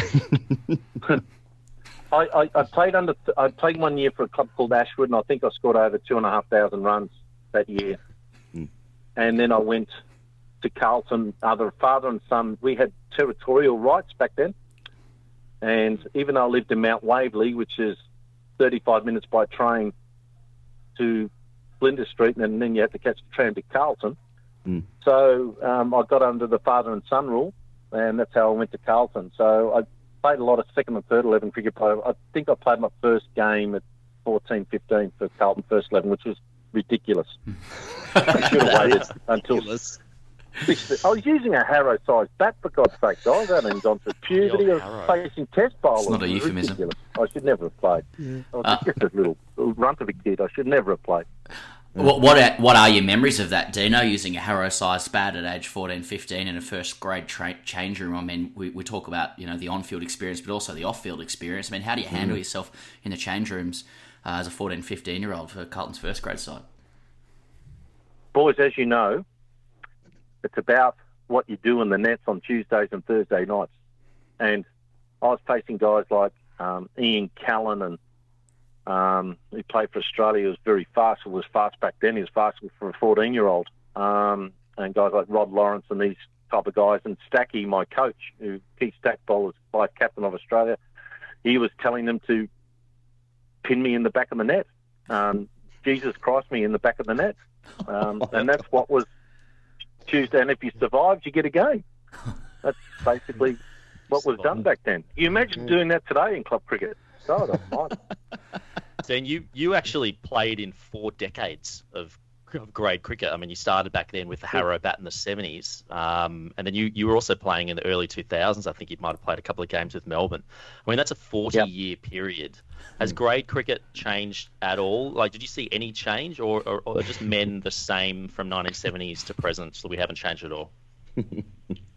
I, I, I played under. I played one year for a club called Ashwood, and I think I scored over two and a half thousand runs that year. Mm. And then I went to Carlton. Other father and son. We had territorial rights back then, and even though I lived in Mount Waverley, which is thirty-five minutes by train to Flinders Street, and then you had to catch the tram to Carlton. Mm. So um, I got under the father and son rule, and that's how I went to Carlton. So I played a lot of second and third eleven cricket. I think I played my first game at fourteen, fifteen for Carlton first eleven, which was ridiculous. I should have waited until I was using a Harrow-sized bat, for God's sake, guys. I haven't gone through puberty. I was facing test bowlers. It's not a euphemism. Ridiculous. I should never have played. Yeah. I was uh, just a little, little runt of a kid. I should never have played. What what are, what are your memories of that, Dino, using a Harrow-sized bat at age fourteen, fifteen in a first-grade tra- change room? I mean, we, we talk about, you know, the on-field experience, but also the off-field experience. I mean, how do you handle mm. yourself in the change rooms uh, as a fourteen, fifteen-year-old for Carlton's first-grade side? Boys, as you know, it's about what you do in the nets on Tuesdays and Thursday nights. And I was facing guys like um, Ian Callan and Um, he played for Australia. He was very fast. He was fast back then. He was fast for a fourteen-year-old. Um, and guys like Rod Lawrence and these type of guys. And Stacky, my coach, who Keith Stackpole was vice captain of Australia, he was telling them to pin me in the back of the net. Um, Jesus Christ me in the back of the net. Um, and that's what was Tuesday. And if you survived, you get a game. That's basically what was done back then. Can you imagine doing that today in club cricket? God, I'm fine. Then you, you actually played in four decades of, of grade cricket. I mean, you started back then with the Harrow bat in the seventies, um, and then you, you were also playing in the early two thousands. I think you might have played a couple of games with Melbourne. I mean, that's a forty-year yep. period. Has grade cricket changed at all? Like, did you see any change, or, or, or just men the same from nineteen seventies to present, so we haven't changed at all? it,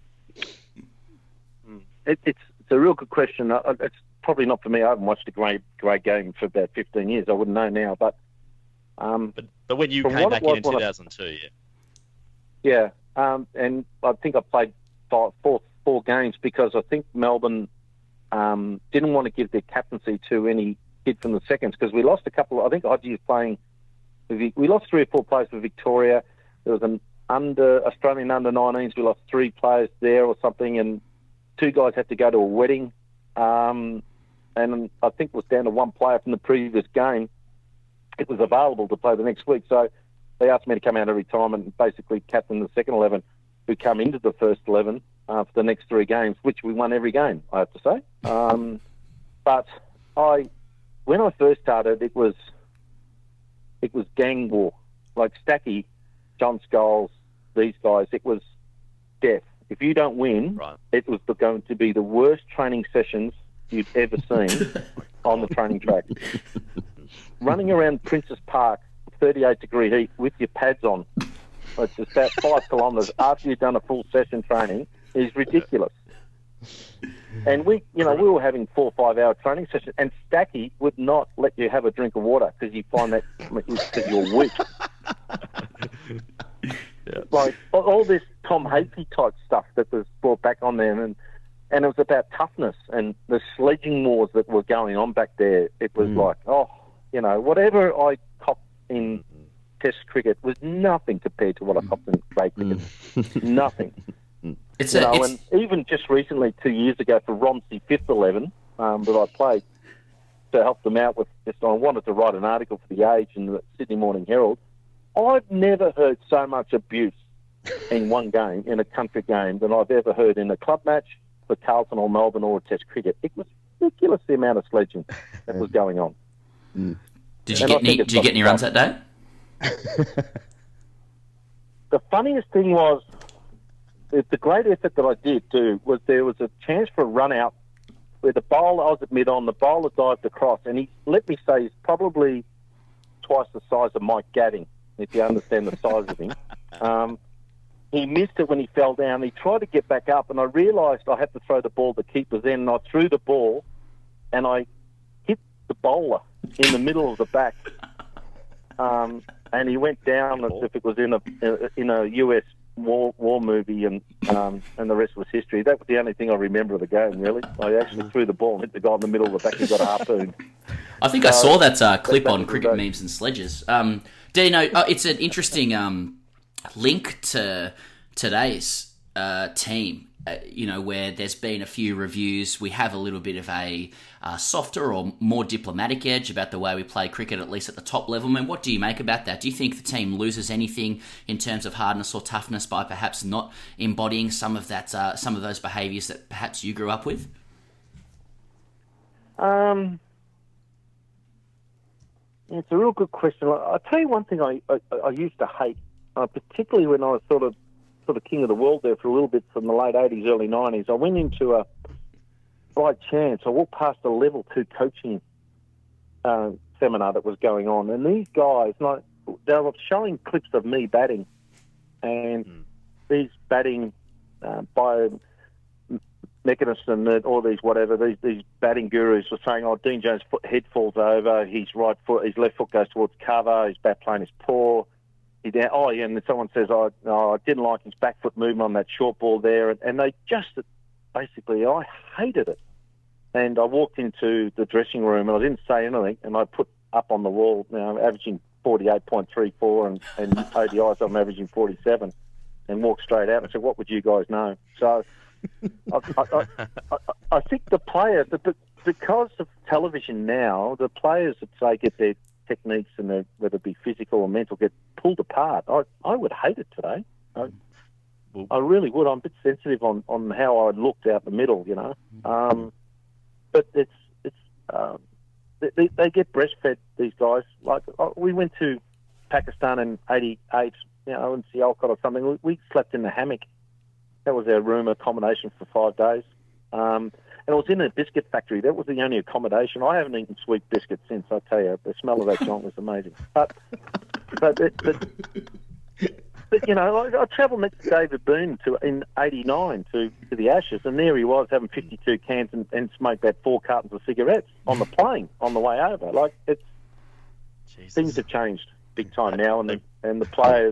it's, it's a real good question. It's probably not for me. I haven't watched a grade grade game for about fifteen years. I wouldn't know now. But um, but, but when you came back in in two thousand two, I, yeah, yeah, um, and I think I played five, four four games because I think Melbourne um, didn't want to give their captaincy to any kid from the seconds because we lost a couple. I think Odgie was playing. We lost three or four players for Victoria. There was an under Australian under nineteens. We lost three players there or something, and two guys had to go to a wedding. Um, and I think it was down to one player from the previous game. It was available to play the next week. So they asked me to come out every time and basically captain the second eleven who come into the first eleven uh, for the next three games, which we won every game, I have to say. Um, but I, when I first started, it was it was gang war. Like Stacky, John Scholes, these guys, it was death. If you don't win, right. it was going to be the worst training sessions you'd ever seen on the training track. Running around Princes Park, thirty-eight degree heat with your pads on, it's about five kilometres after you've done a full session training, is ridiculous. And we, you know, we were having four or five hour training sessions, and Stacky would not let you have a drink of water because you find that because you're weak. Yeah. Like all this Tom Hafey type stuff that was brought back on there, and and it was about toughness and the sledging wars that were going on back there. It was mm. like, oh, you know, whatever I copped in Test cricket was nothing compared to what I copped in grade cricket. Mm. Nothing. It's you a, know, it's... and even just recently, two years ago, for Romsey fifth eleven um, that I played to help them out with. Just I wanted to write an article for the Age and the Sydney Morning Herald. I've never heard so much abuse in one game, in a country game, than I've ever heard in a club match for Carlton or Melbourne or Test cricket. It was ridiculous, the amount of sledging that was going on. Mm. Did you and get any, did you get any runs that day? The funniest thing was, the, the great effort that I did do was there was a chance for a run out where the bowler, I was at mid-on, the bowler dived across, and he, let me say, he's probably twice the size of Mike Gadding, if you understand the size of him. Um, he missed it when he fell down. He tried to get back up, and I realised I had to throw the ball to keeper's end, and I threw the ball, and I hit the bowler in the middle of the back, um, and he went down as if it was in a in a U S war war movie, and um, and the rest was history. That was the only thing I remember of the game, really. I actually threw the ball and hit the guy in the middle of the back and got a harpoon. I think uh, I saw that uh, clip that, on Cricket Memes and Sledges. Um, Dino, uh, it's an interesting um, link to today's uh, team, uh, you know, where there's been a few reviews. We have a little bit of a uh, softer or more diplomatic edge about the way we play cricket, at least at the top level. I mean, what do you make about that? Do you think the team loses anything in terms of hardness or toughness by perhaps not embodying some of that, uh, some of those behaviours that perhaps you grew up with? Um... It's a real good question. I'll tell you one thing I, I, I used to hate, uh, particularly when I was sort of sort of king of the world there for a little bit from the late eighties, early nineties. I went into a, by chance, I walked past a level two coaching uh, seminar that was going on, and these guys, like, they were showing clips of me batting, and mm. these batting uh, bio mechanists and all these whatever, these these batting gurus were saying, oh, Dean Jones' foot, head falls over, his right foot, his left foot goes towards cover, his bat plane is poor. He down, oh, yeah, and then someone says, oh, no, I didn't like his back foot movement on that short ball there, and, and they just, basically, I hated it. And I walked into the dressing room, and I didn't say anything, and I put up on the wall, you know, averaging forty-eight point three four, and, and O D Is I'm averaging forty-seven, and walked straight out and said, what would you guys know? So I, I, I, I think the players, because of television now, the players that say get their techniques and their, whether it be physical or mental, get pulled apart. I, I would hate it today. I, I really would. I'm a bit sensitive on, on how I looked out the middle, you know. Um, but it's it's um, they, they get breastfed, these guys. Like we went to Pakistan in eighty-eight, you know, in Sialkot or something. We, we slept in the hammock. That was our room accommodation for five days. Um, and it was in a biscuit factory. That was the only accommodation. I haven't eaten sweet biscuits since, I tell you. The smell of that joint was amazing. But, but, but, but you know, I, I travelled next to David Boone to, in eighty-nine to, to the Ashes, and there he was having fifty-two cans and, and smoked about four cartons of cigarettes on the plane on the way over. Like, it's Jesus. Things have changed big time now, and the, and the players'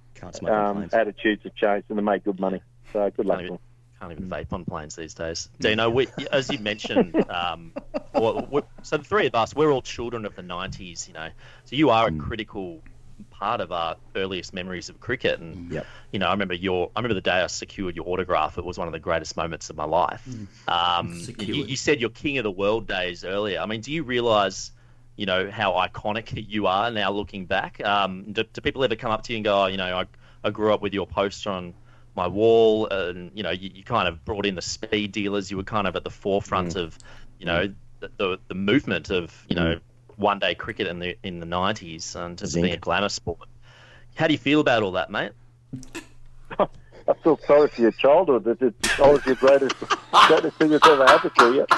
um, attitudes have changed, and they make good money. So good luck to them. Can't even vape on planes these days. Dino, we, as you mentioned, um, well, so the three of us, we're all children of the nineties, you know. So you are a critical part of our earliest memories of cricket. And, yep. you know, I remember your, I remember the day I secured your autograph. It was one of the greatest moments of my life. Um, you, you said your king of the world days earlier. I mean, do you realise, you know, how iconic you are now looking back? Um, do, do people ever come up to you and go, oh, you know, I, I grew up with your poster on my wall, and you know, you, you kind of brought in the speed dealers. You were kind of at the forefront mm. of, you know, the, the the movement of, you know, one day cricket in the in the nineties, and to being a glamour sport. How do you feel about all that, mate? I feel sorry for your childhood. That it, I was your greatest greatest thing that's ever happened to you.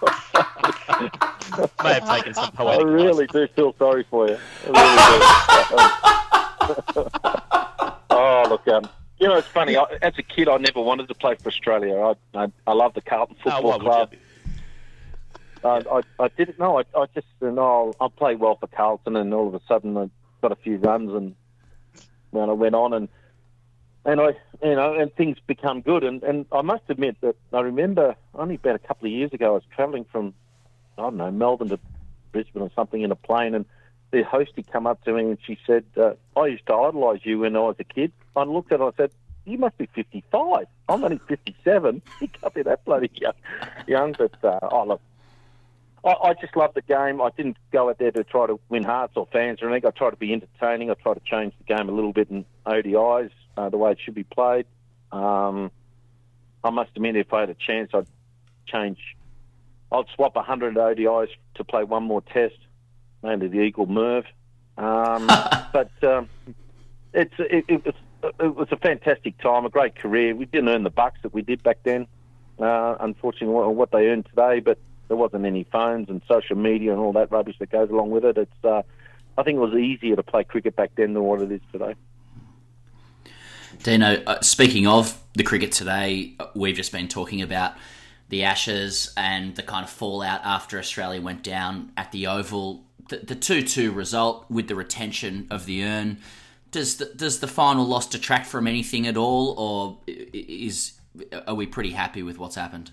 May have taken some poetic. I really do feel sorry for you. I really do. Oh, look, um. You know, it's funny. I, as a kid, I never wanted to play for Australia. I I, I love the Carlton Football oh, Club. Uh, I I didn't know. I I just no. I played well for Carlton, and all of a sudden I got a few runs, and when I went on, and and I you know, and things become good. And, and I must admit that I remember only about a couple of years ago, I was travelling from I don't know Melbourne to Brisbane or something in a plane, and the hostie come up to me and she said, uh, I used to idolise you when I was a kid. I looked at her and I said, you must be fifty-five. I'm only fifty-seven. You can't be that bloody young. young but, uh, oh, look, I, I just love the game. I didn't go out there to try to win hearts or fans or anything. I tried to be entertaining. I tried to change the game a little bit in O D Is, uh, the way it should be played. Um, I must admit, if I had a chance, I'd change. I'd swap one hundred O D Is to play one more test, mainly the Eagle Merv. Um, but um, it's it, it, it's, it was a fantastic time, a great career. We didn't earn the bucks that we did back then, uh, unfortunately, what, what they earn today, but there wasn't any phones and social media and all that rubbish that goes along with it. It's uh, I think it was easier to play cricket back then than what it is today. Dino, uh, speaking of the cricket today, we've just been talking about the Ashes and the kind of fallout after Australia went down at the Oval. The, the two two result with the retention of the urn, does the, does the final loss detract from anything at all, or is are we pretty happy with what's happened?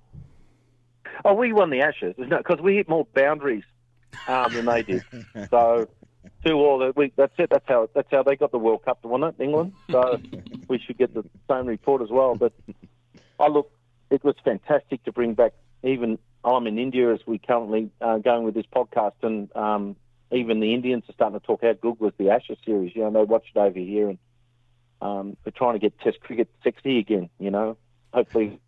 Oh, we won the Ashes because we hit more boundaries um, than they did. So, two all. We, that's it. That's how. That's how they got the World Cup to win it, England. So, we should get the same report as well. But I oh, look, it was fantastic to bring back. Even I'm in India as we currently uh, going with this podcast, and um, even the Indians are starting to talk how good was the Ashes series. You know, they watched it over here, and um, we're trying to get Test cricket sexy again. You know, hopefully.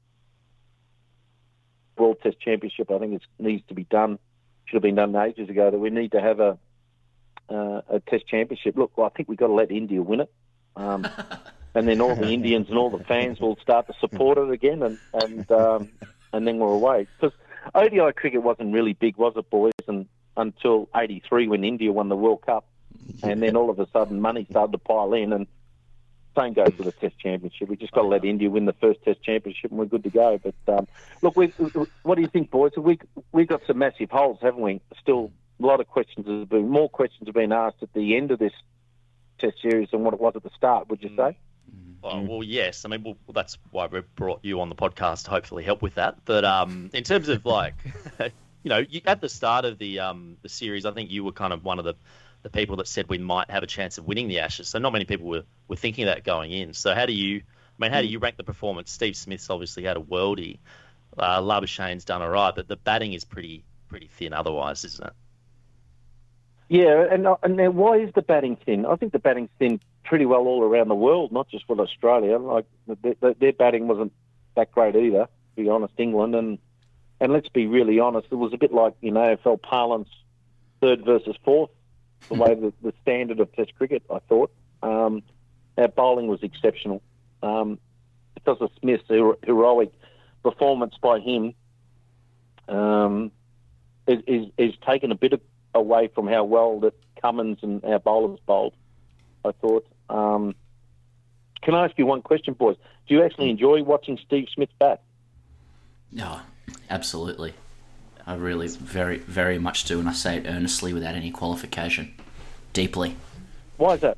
World Test Championship, I think it needs to be done. Should have been done ages ago. That we need to have a uh, a Test Championship. Look, well, I think we've got to let India win it. Um, and then all the Indians and all the fans will start to support it again, and and um, and then we're away. Because O D I cricket wasn't really big, was it, boys? And until eighty-three, when India won the World Cup, and then all of a sudden money started to pile in, and same goes with the Test Championship. We just got to let India win the first Test Championship, and we're good to go. But um, look, we, what do you think, boys? We we've got some massive holes, haven't we? Still, a lot of questions have been more questions have been asked at the end of this Test series than what it was at the start. Would you say? Oh, well, yes. I mean, well, that's why we brought you on the podcast to hopefully help with that. But um, in terms of like, you know, you, at the start of the um, the series, I think you were kind of one of the, the people that said we might have a chance of winning the Ashes. So not many people were, were thinking that going in. So how do you, I mean, how do you rank the performance? Steve Smith's obviously had a worldie. Uh, Labuschagne's done all right, but the batting is pretty pretty thin otherwise, isn't it? Yeah, and and now why is the batting thin? I think the batting's thin pretty well all around the world, not just with Australia. Like their, their batting wasn't that great either, to be honest. England and and let's be really honest, it was a bit like in A F L parlance, third versus fourth, the way the, the standard of Test cricket. I thought um, our bowling was exceptional um, because of Smith's hero- heroic performance by him. Um, is, is is taken a bit of away from how well that Cummins and our bowlers bowled, I thought. Um, can I ask you one question, boys? Do you actually enjoy watching Steve Smith bat? No, absolutely. I really very, very much do, and I say it earnestly without any qualification. Deeply. Why is that?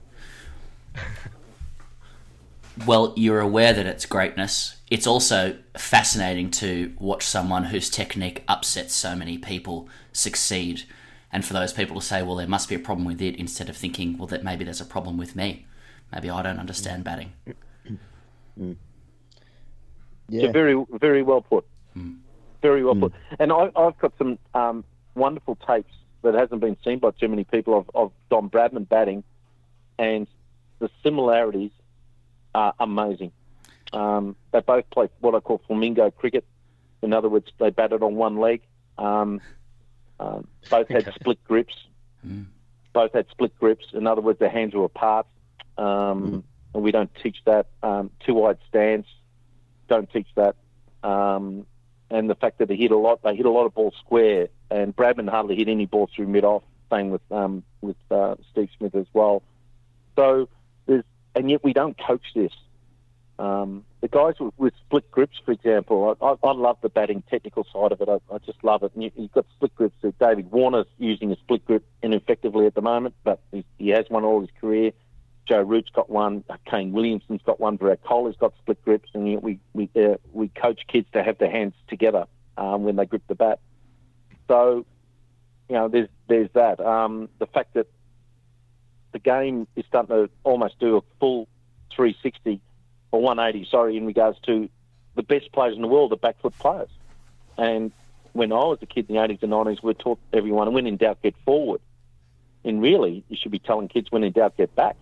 Well, you're aware that it's greatness. It's also fascinating to watch someone whose technique upsets so many people succeed. And for those people to say, well, there must be a problem with it, instead of thinking, well, that maybe there's a problem with me. Maybe I don't understand batting. Mm. Yeah. So very, very well put. Mm. Very well mm. put. And I, I've got some um, wonderful tapes that hasn't been seen by too many people of, of Don Bradman batting, and the similarities are amazing. Um, they both play what I call flamingo cricket. In other words, they batted on one leg. Um, Um, both had split grips. Mm. Both had split grips. In other words, their hands were apart. Um, mm. And we don't teach that. Um, two-wide stance, don't teach that. Um, and the fact that they hit a lot, they hit a lot of balls square. And Bradman hardly hit any balls through mid-off. Same with um, with uh, Steve Smith as well. So there's, and yet we don't coach this. Um, the guys with, with split grips, for example, I, I, I love the batting technical side of it. I, I just love it. And you, you've got split grips. So David Warner's using a split grip ineffectively at the moment, but he, he has one all his career. Joe Root's got one. Kane Williamson's got one. Virat Kohli's got split grips, and you know, we we uh, we coach kids to have their hands together um, when they grip the bat. So, you know, there's there's that. Um, the fact that the game is starting to almost do a full three sixty. Or one eighty, sorry, in regards to the best players in the world are back foot players. And when I was a kid in the eighties and nineties, we taught everyone, when in doubt, get forward. And really, you should be telling kids, when in doubt, get back.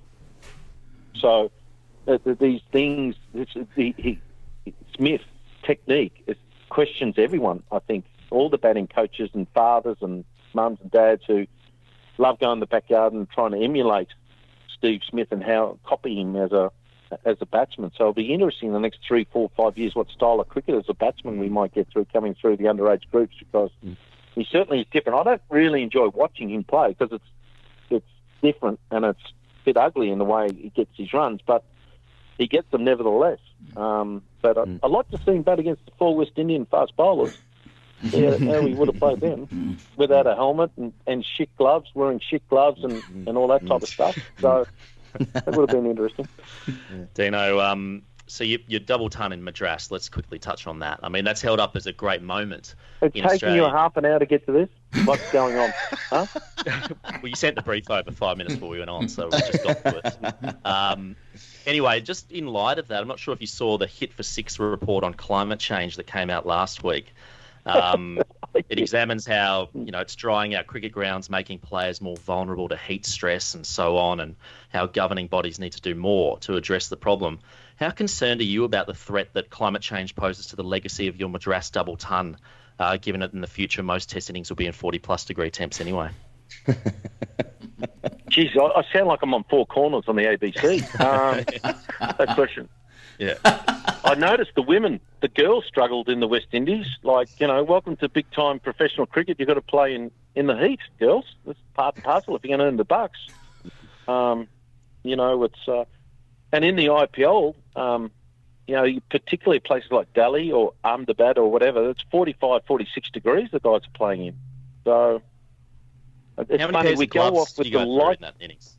So uh, these things, this, the, he, Smith's technique it questions everyone, I think. All the batting coaches and fathers and mums and dads who love going in the backyard and trying to emulate Steve Smith and how copy him as a as a batsman. So it'll be interesting in the next three, four, five years what style of cricket as a batsman we might get through coming through the underage groups, because mm. he certainly is different. I don't really enjoy watching him play because it's it's different and it's a bit ugly in the way he gets his runs, but he gets them nevertheless. Um, but mm. I, I'd like to see him bat against the four West Indian fast bowlers. Yeah, how he would have played them without a helmet and, and shit gloves, wearing shit gloves and, and all that type of stuff. So that would have been interesting. Yeah. Dino, um, so you, your double ton in Madras, let's quickly touch on that. I mean, that's held up as a great moment. It's in taking Australia. you a half an hour to get to this? What's going on? Huh? Well, you sent the brief over five minutes before we went on, so we just got to it. Um, anyway, just in light of that, I'm not sure if you saw the Hit for Six report on climate change that came out last week. Um, it examines how, you know, it's drying out cricket grounds, making players more vulnerable to heat stress and so on, and how governing bodies need to do more to address the problem. How concerned are you about the threat that climate change poses to the legacy of your Madras double ton, uh, given that in the future most test innings will be in forty plus degree temps anyway? Gee, Geez, I, I sound like I'm on Four Corners on the A B C. Um, that question. Yeah. I noticed the women, the girls struggled in the West Indies. Like, you know, welcome to big-time professional cricket. You've got to play in, in the heat, girls. That's part and parcel if you're going to earn the bucks. Um, you know, it's... Uh, and in the I P L, um, you know, particularly places like Delhi or Ahmedabad or whatever, it's forty-five, forty-six degrees the guys are playing in. So, it's How many funny, pairs we of go gloves off with do you the go through light... in that innings?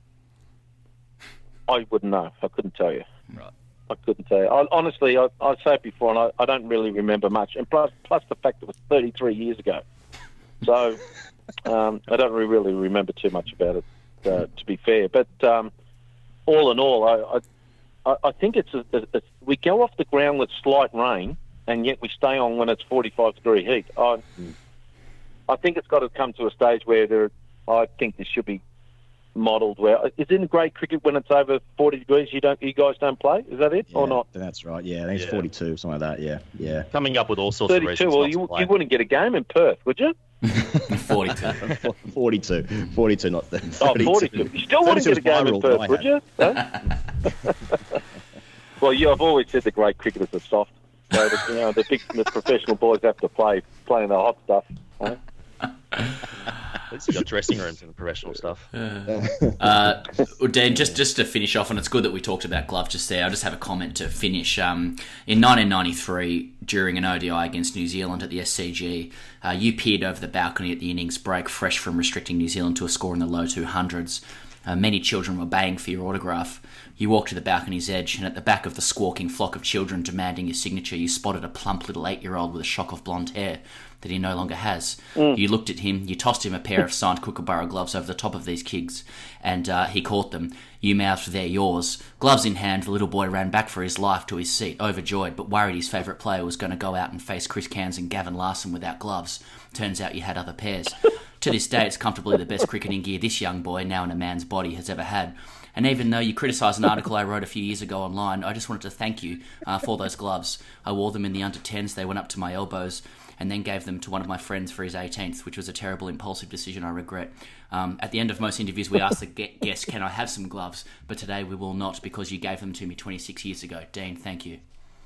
I wouldn't know. I couldn't tell you. Right. I couldn't tell you. I, honestly, I, I say it before, and I, I don't really remember much. And plus, plus the fact it was thirty-three years ago. So um, I don't really remember too much about it, uh, to be fair. But um, all in all, I I, I think it's, a, a, a, we go off the ground with slight rain, and yet we stay on when it's forty-five degree heat. I, I think it's got to come to a stage where there. I think this should be modelled where is in grade cricket when it's over forty degrees you don't you guys don't play, is that it? Yeah, or not? That's right. Yeah, I think it's Yeah. forty-two, something like that. Yeah, yeah. Coming up with all sorts of thirty-two. reasons Well, not to you, play. you wouldn't get a game in Perth, would you? forty-two. forty-two, forty-two, not the Oh, forty-two. You still wouldn't get a game in Perth, would you? Huh? Well, yeah, I've always said the great cricketers are soft. So the, you know, the big the professional boys have to play playing the hot stuff. Huh? At least you've got dressing rooms and professional stuff. Uh, well, Dan, just, just to finish off, and it's good that we talked about gloves just there, I just have a comment to finish. Um, in nineteen ninety-three, during an O D I against New Zealand at the S C G, uh, you peered over the balcony at the innings break, fresh from restricting New Zealand to a score in the low two hundreds. Uh, many children were baying for your autograph. You walked to the balcony's edge, and at the back of the squawking flock of children demanding your signature, you spotted a plump little eight-year-old with a shock of blonde hair that he no longer has. Mm. You looked at him, you tossed him a pair of signed Kookaburra gloves over the top of these kids, and uh, he caught them. You mouthed, "They're yours." Gloves in hand, the little boy ran back for his life to his seat, overjoyed, but worried his favourite player was going to go out and face Chris Cairns and Gavin Larson without gloves. Turns out you had other pairs. To this day, it's comfortably the best cricketing gear this young boy, now in a man's body, has ever had. And even though you criticised an article I wrote a few years ago online, I just wanted to thank you uh, for those gloves. I wore them in the under tens, they went up to my elbows, and then gave them to one of my friends for his eighteenth, which was a terrible, impulsive decision I regret. Um, at the end of most interviews, we ask the guest, "Can I have some gloves?" But today we will not, because you gave them to me twenty-six years ago. Dean, thank you.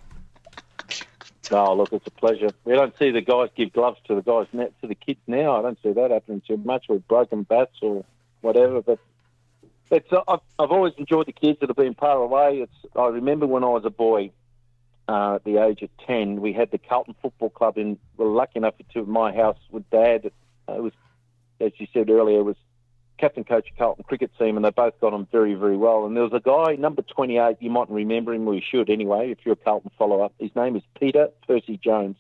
Oh, look, it's a pleasure. We don't see the guys give gloves to the guys to the kids now. I don't see that happening too much with broken bats or whatever. But it's uh, I've, I've always enjoyed the kids that have been part of the way. It's I remember when I was a boy, uh, at the age of ten, we had the Carlton Football Club in. We were lucky enough to my house with Dad. Uh, it was, as you said earlier, was captain coach of Carlton cricket team, and they both got on very, very well. And there was a guy, number twenty-eight, you mightn't remember him, or you should anyway, if you're a Carlton follower. His name is Peter Percy Jones.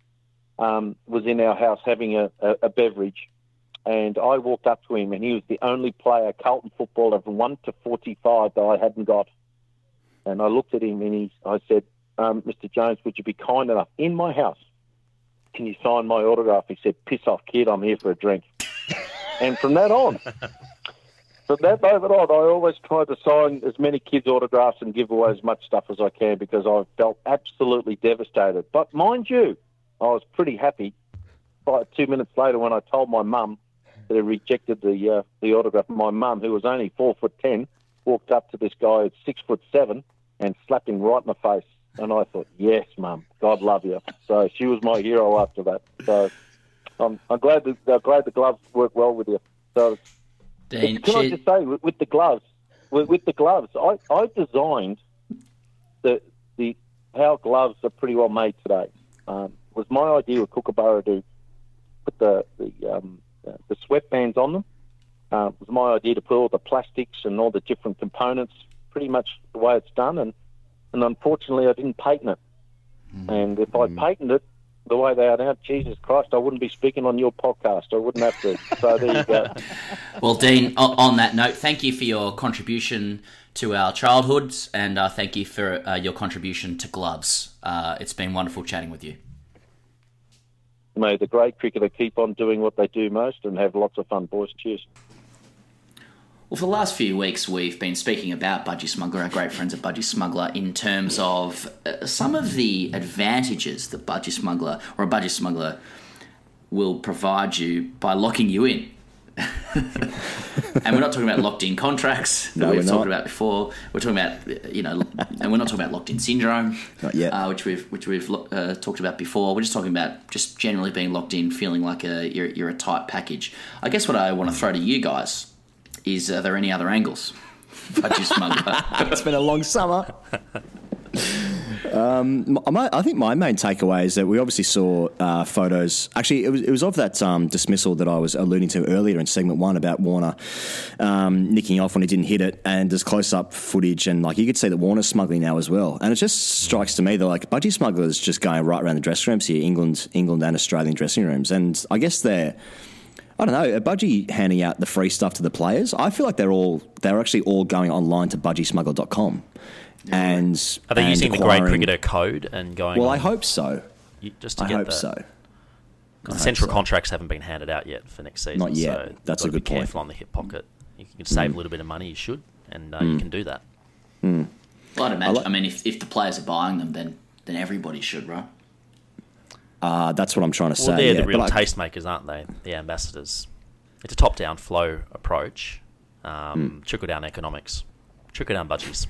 Um, was in our house having a, a, a beverage, and I walked up to him, and he was the only player, Carlton footballer, from one to forty-five that I hadn't got. And I looked at him, and he, I said, um, "Mister Jones, would you be kind enough, in my house, can you sign my autograph?" He said, "Piss off, kid, I'm here for a drink." And from that on, from that moment on, I always tried to sign as many kids' autographs and give away as much stuff as I can, because I felt absolutely devastated. But mind you, I was pretty happy. But two minutes later, when I told my mum that I rejected the uh, the autograph, my mum, who was only four foot ten, walked up to this guy at six foot seven and slapped him right in the face. And I thought, yes, Mum, God love you. So she was my hero after that. So I'm, I'm glad the I'm glad the gloves work well with you. So Dean, can I she... just say, with, with the gloves, with, with the gloves, I, I designed the the how gloves are pretty well made today. Um, it was my idea with Kookaburra to put the the, um, the sweatbands on them. Uh, it was my idea to put all the plastics and all the different components, pretty much the way it's done, and and unfortunately I didn't patent it. Mm. And if I patented it the way they are now, Jesus Christ, I wouldn't be speaking on your podcast. I wouldn't have to. So there you go. Well, Dean, on that note, thank you for your contribution to our childhoods, and uh, thank you for uh, your contribution to gloves. Uh, it's been wonderful chatting with you. May the great cricketer keep on doing what they do most and have lots of fun, boys. Cheers. Well, for the last few weeks, we've been speaking about Budgie Smuggler, our great friends at Budgie Smuggler, in terms of uh, some of the advantages that Budgie Smuggler or a Budgie Smuggler will provide you by locking you in And we're not talking about locked-in contracts that No, we've we're talked not. about before. We're talking about, you know, and we're not talking about locked-in syndrome, Not yet. Uh, which we've which we've uh, talked about before. We're just talking about just generally being locked in, feeling like a you're, you're a tight package. I guess what I want to throw to you guys is: are there any other angles? Budgie Smuggler. It's been a long summer. Um, my, I think my main takeaway is that we obviously saw uh, photos. Actually, it was it was of that um, dismissal that I was alluding to earlier in segment one about Warner um, nicking off when he didn't hit it, and there's close up footage, and like you could see that Warner's smuggling now as well. And it just strikes to me that like Budgie Smuggler's just going right around the dressing rooms here, England, England and Australian dressing rooms, and I guess they're. I don't know, are Budgie handing out the free stuff to the players? I feel like they're all they're actually all going online to budgie smuggler dot com. And are they and using the acquiring- Grade Cricketer code and going? Well, on, I hope so. you- Just to I get hope that. so. Because I the central hope so. contracts haven't been handed out yet for next season. Not yet. So That's you've a got to good be point. careful on the hip pocket. You can save a little bit of money. You should, and uh, you can do that. Well, I'd imagine. I, like- mean, if, if the players are buying them, then then everybody should, right? Uh, that's what I'm trying to Well, say. they're yeah. the real But I- tastemakers, aren't they? The ambassadors. It's a top-down flow approach. Um, Trickle-down economics. Trickle-down budgies.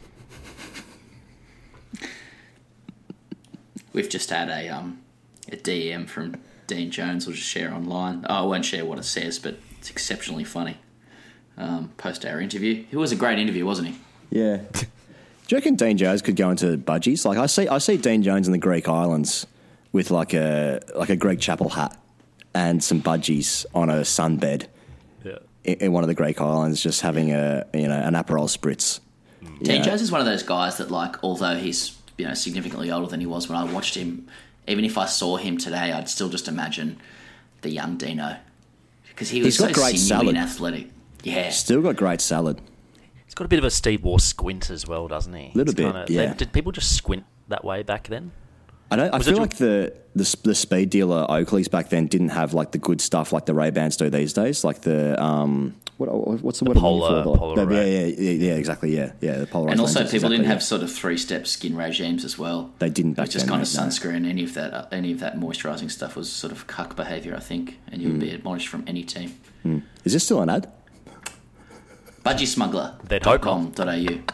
We've just had a um a D M from Dean Jones. We'll just share online. Oh, I won't share what it says, but it's exceptionally funny. Um, post our interview. It was a great interview, wasn't he? Yeah. Do you reckon Dean Jones could go into budgies? Like I see, I see Dean Jones in the Greek islands with like a like a Greg Chappell hat and some budgies on a sunbed Yeah. in, in one of the Greek islands, just having a you know an Aperol spritz. Dean Yeah. Jones is one of those guys that, like, although he's you know significantly older than he was when I watched him, even if I saw him today, I'd still just imagine the young Dino because he was He's got so great sinewy salad. and athletic. Yeah, Still got great salad. He's got a bit of a Steve Waugh squint as well, doesn't he? Little It's bit, kinda, yeah. they- Did people just squint that way back then? I don't. I Was it feel your- like the, the the speed dealer Oakleys back then didn't have like the good stuff like the Ray Bans do these days. Like the um, what what's the, word I'm looking Polar- for? The- Polar the- yeah, Ray. yeah, yeah, yeah, exactly. Yeah, yeah. The Polarized and also lenses, people exactly, didn't yeah. have sort of three-step skin regimes as well. They didn't It back was just then, kind of mate, no. sunscreen. Any of that, uh, any of that moisturising stuff was sort of cuck behaviour, I think, and you would be admonished from any team. Is this still an ad? budgie smuggler They'd dot hope com dot a u.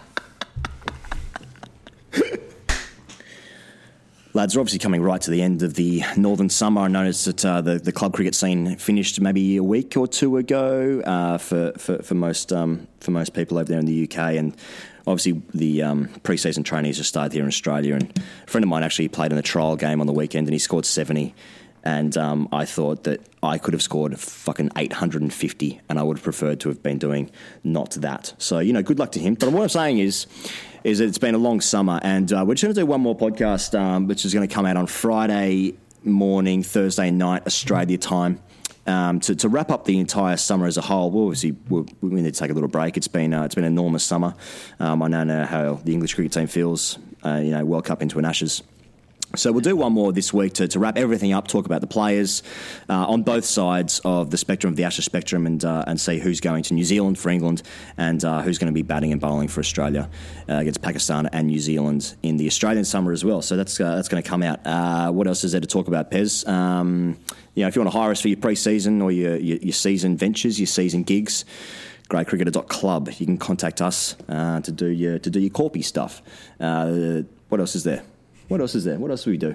Lads, we're obviously coming right to the end of the northern summer. I noticed that uh, the, the club cricket scene finished maybe a week or two ago uh, for, for, for most um, for most people over there in the U K. And obviously the um, pre-season trainees just started here in Australia. And a friend of mine actually played in a trial game on the weekend and he scored seventy. And um, I thought that I could have scored fucking eight hundred fifty and I would have preferred to have been doing not that. So, you know, good luck to him. But what I'm saying is... is that it's been a long summer, and uh, we're just going to do one more podcast, um, which is going to come out on Friday morning, Thursday night, Australia time, um, to, to wrap up the entire summer as a whole. We'll obviously, we'll, we need to take a little break. It's been uh, it's been an enormous summer. Um, I now know how the English cricket team feels, uh, you know, World Cup into an Ashes. So we'll do one more this week to, to wrap everything up, talk about the players uh, on both sides of the spectrum, of the Ashes spectrum, and uh, and see who's going to New Zealand for England and uh, who's going to be batting and bowling for Australia uh, against Pakistan and New Zealand in the Australian summer as well. So that's uh, that's going to come out. Uh, what else is there to talk about, Pez? Um, you know, if you want to hire us for your pre-season or your, your, your season ventures, your season gigs, grade cricketer dot club. You can contact us uh, to do your to do your corpy stuff. Uh, what else is there? What else is there? What else do we do?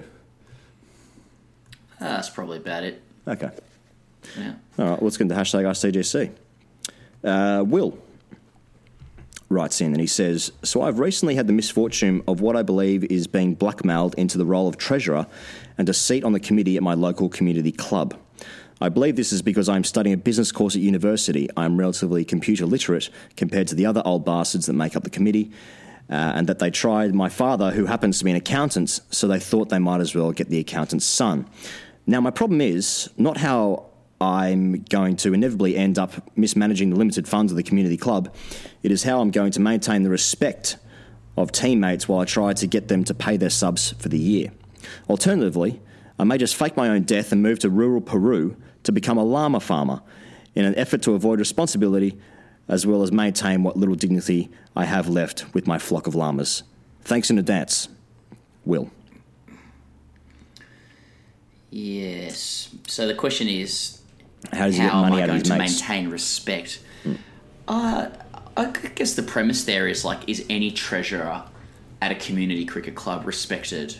Uh, that's probably about it. Okay. Yeah. All right, let's get into hashtag Ask C G C. Uh, Will writes in and he says, so I've recently had the misfortune of what I believe is being blackmailed into the role of treasurer and a seat on the committee at my local community club. I believe this is because I'm studying a business course at university. I'm relatively computer literate compared to the other old bastards that make up the committee. Uh, and that they tried my father, who happens to be an accountant, so they thought they might as well get the accountant's son. Now, my problem is not how I'm going to inevitably end up mismanaging the limited funds of the community club. It is how I'm going to maintain the respect of teammates while I try to get them to pay their subs for the year. Alternatively, I may just fake my own death and move to rural Peru to become a llama farmer in an effort to avoid responsibility as well as maintain what little dignity I have left with my flock of llamas. Thanks in advance, Will. Yes. So the question is, How does he how get money am I out of going his to mates? maintain respect? Uh, I guess the premise there is like, is any treasurer at a community cricket club respected?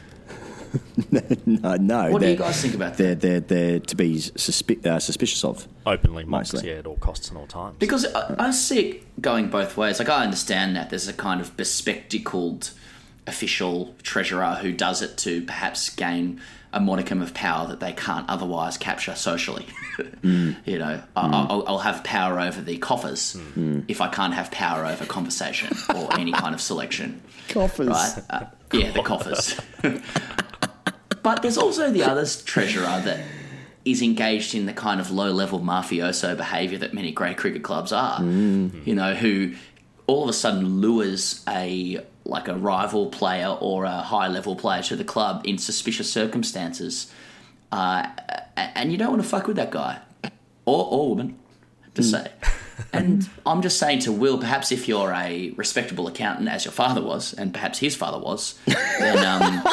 no, no. What do you they're- guys think about They're, that? they're, they're to be suspi- uh, suspicious of. Openly mocked, Mostly. yeah, at all costs and all times. Because I, I see it going both ways. Like, I understand that there's a kind of bespectacled official treasurer who does it to perhaps gain a modicum of power that they can't otherwise capture socially. Mm. You know, I, I'll, I'll have power over the coffers Mm. if I can't have power over conversation or any kind of selection. Coffers. Right? Uh, yeah, the coffers. But there's also the other treasurer that is engaged in the kind of low-level mafioso behaviour that many great cricket clubs are. Mm. You know, who all of a sudden lures a like a rival player or a high-level player to the club in suspicious circumstances, uh, and you don't want to fuck with that guy or, or woman, to say. And I'm just saying to Will, perhaps if you're a respectable accountant, as your father was, and perhaps his father was, then um,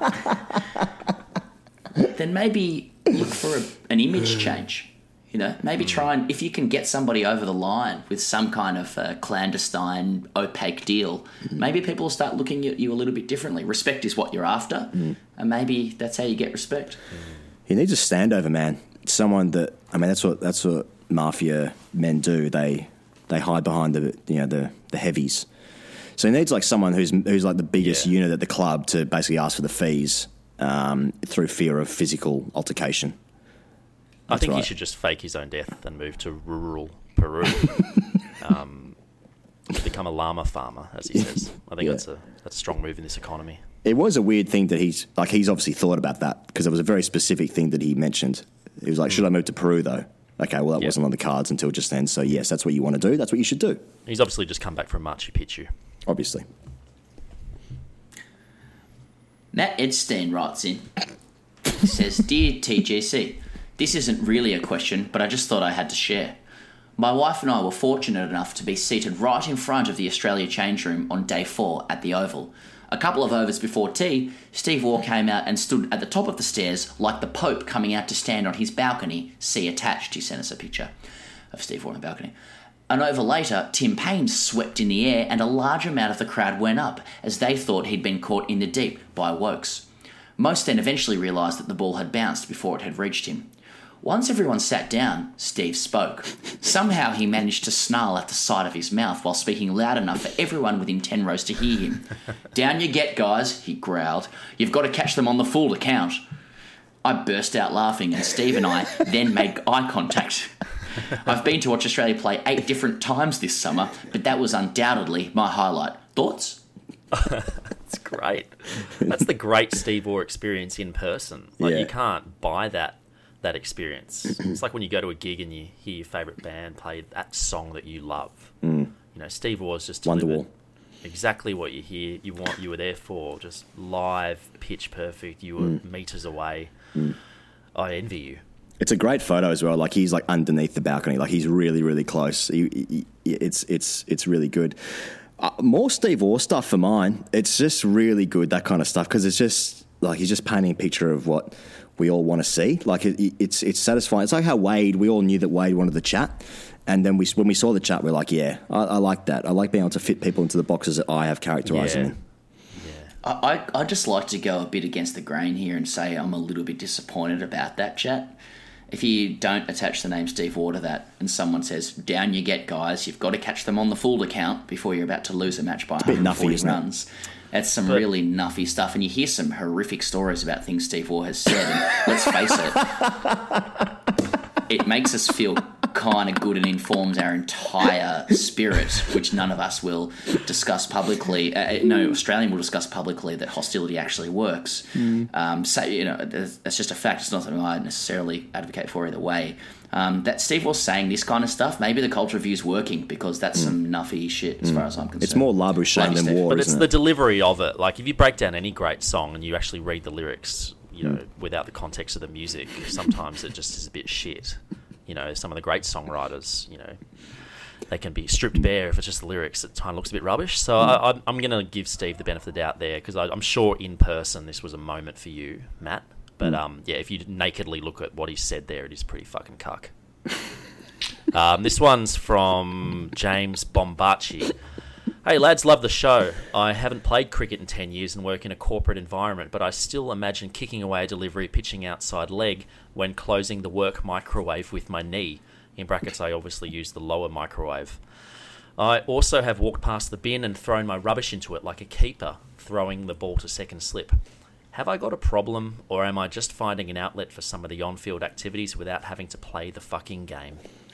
then maybe look for a, an image change. You know, maybe try and, if you can get somebody over the line with some kind of uh, clandestine, opaque deal, maybe people will start looking at you a little bit differently. Respect is what you're after, and maybe that's how you get respect. He needs a standover man. Someone that, I mean, that's what that's what mafia men do. They they hide behind the you know the the heavies. So he needs like someone who's who's like the biggest Yeah. unit at the club to basically ask for the fees um, through fear of physical altercation. I think he right. should just fake his own death and move to rural Peru. um, to become a llama farmer, as he says. I think Yeah. that's a that's a strong move in this economy. It was a weird thing that he's like he's obviously thought about that because it was a very specific thing that he mentioned. He was like, "Should I move to Peru though?" Okay, well that Yeah. wasn't on the cards until just then. So yes, that's what you want to do. That's what you should do. He's obviously just come back from Machu Picchu. Obviously. Matt Edstein writes in. He says, "Dear T G C, this isn't really a question, but I just thought I had to share. My wife and I were fortunate enough to be seated right in front of the Australia change room on day four at the Oval. A couple of overs before tea, Steve Waugh came out and stood at the top of the stairs like the Pope coming out to stand on his balcony. See attached." He sent us a picture of Steve Waugh on the balcony. An over later, Tim Payne swept in the air and a large amount of the crowd went up as they thought he'd been caught in the deep by Wokes. Most then eventually realised that the ball had bounced before it had reached him. Once everyone sat down, Steve spoke. Somehow he managed to snarl at the side of his mouth while speaking loud enough for everyone within ten rows to hear him. "Down you get, guys," he growled. "You've got to catch them on the full to count." I burst out laughing and Steve and I then made eye contact. I've been to watch Australia play eight different times this summer, but that was undoubtedly my highlight. Thoughts? It's great. That's the great Steve Waugh experience in person. Like Yeah. you can't buy that that experience. It's like when you go to a gig and you hear your favourite band play that song that you love. You know, Steve Waugh's just delivered Wonderwall. exactly what you hear, you want, you were there for. Just live, pitch perfect. You were meters away. I envy you. It's a great photo as well. Like he's like underneath the balcony. Like he's really, really close. He, he, it's it's it's really good. Uh, more Steve Waugh stuff for mine. It's just really good, that kind of stuff, because it's just like he's just painting a picture of what we all want to see. Like it, it's it's satisfying. It's like how Wade. We all knew that Wade wanted the chat, and then we when we saw the chat, we're like, yeah, I, I like that. I like being able to fit people into the boxes that I have characterised Yeah. them in. I, I, I'd just like to go a bit against the grain here and say I'm a little bit disappointed about that chat. If you don't attach the name Steve Waugh to that and someone says, "Down you get, guys, you've got to catch them on the full account before you're about to lose a match by bit one hundred forty nuffy, isn't it? runs." That's some But- really nuffy stuff. And you hear some horrific stories about things Steve Waugh has said. And let's face it, it makes us feel kind of good and informs our entire spirit, which none of us will discuss publicly. Uh, no Australian will discuss publicly that hostility actually works. Mm. Um, so, you know, that's just a fact. It's not something I necessarily advocate for either way. Um, that Steve was saying this kind of stuff, maybe the culture review's working because that's some nuffy shit as far as I'm concerned. Mm. It's more labouching Love you, than Steve. war, But it's isn't the it? delivery of it. Like if you break down any great song and you actually read the lyrics, you know, without the context of the music, sometimes it just is a bit shit. You know, some of the great songwriters, you know, they can be stripped bare if it's just the lyrics. It kind of looks a bit rubbish. So I, I'm, I'm going to give Steve the benefit of the doubt there because I'm sure in person this was a moment for you, Matt. But um, yeah, if you nakedly look at what he said there, it is pretty fucking cuck. um, this one's from James Bombacci. Hey lads, love the show. I haven't played cricket in ten years and work in a corporate environment, but I still imagine kicking away a delivery, pitching outside leg when closing the work microwave with my knee. In brackets, I obviously use the lower microwave. I also have walked past the bin and thrown my rubbish into it like a keeper, throwing the ball to second slip. Have I got a problem, or am I just finding an outlet for some of the on-field activities without having to play the fucking game?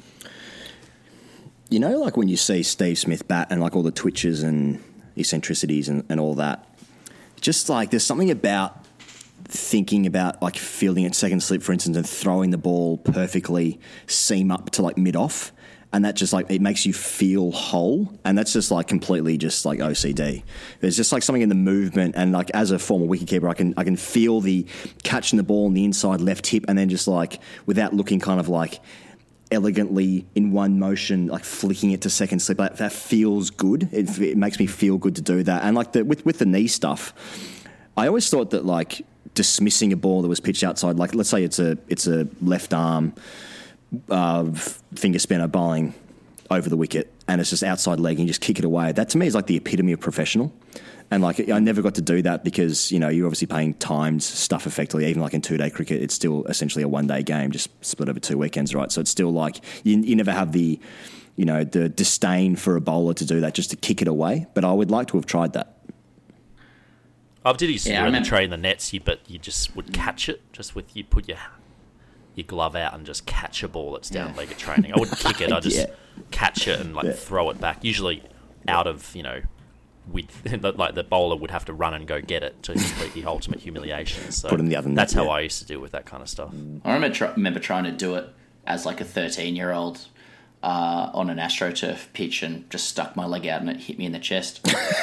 You know, like when you see Steve Smith bat and like all the twitches and eccentricities and, and all that, just like there's something about thinking about like fielding at second slip, for instance, and throwing the ball perfectly seam up to like mid-off. And that just like, it makes you feel whole. And that's just like completely just like O C D. There's just like something in the movement. And like as a former wicketkeeper, I can I can feel the catching the ball on the inside left hip and then just like without looking kind of like elegantly in one motion, like flicking it to second slip. Like, that feels good. It, it makes me feel good to do that. And like the, with, with the knee stuff, I always thought that like dismissing a ball that was pitched outside, like let's say it's a it's a left arm uh, finger spinner bowling over the wicket and it's just outside leg and you just kick it away. That to me is like the epitome of professional. And like I never got to do that because, you know, you're obviously playing times stuff effectively. Even like in two-day cricket, it's still essentially a one-day game, just split over two weekends, right? So it's still like you, you never have the, you know, the disdain for a bowler to do that just to kick it away. But I would like to have tried that. I did used to Yeah, do I it in the remember- tray in the nets, you, but you just would catch it just with you put your your glove out and just catch a ball that's down Yeah. leg at training. I wouldn't kick it. I just Yeah. catch it and like Yeah. throw it back. Usually out of, you know, with like the bowler would have to run and go get it to complete the ultimate humiliation. So Put it in the other net, that's how yeah. I used to deal with that kind of stuff. I remember, tr- remember trying to do it as like a thirteen-year-old uh, on an AstroTurf pitch and just stuck my leg out and it hit me in the chest.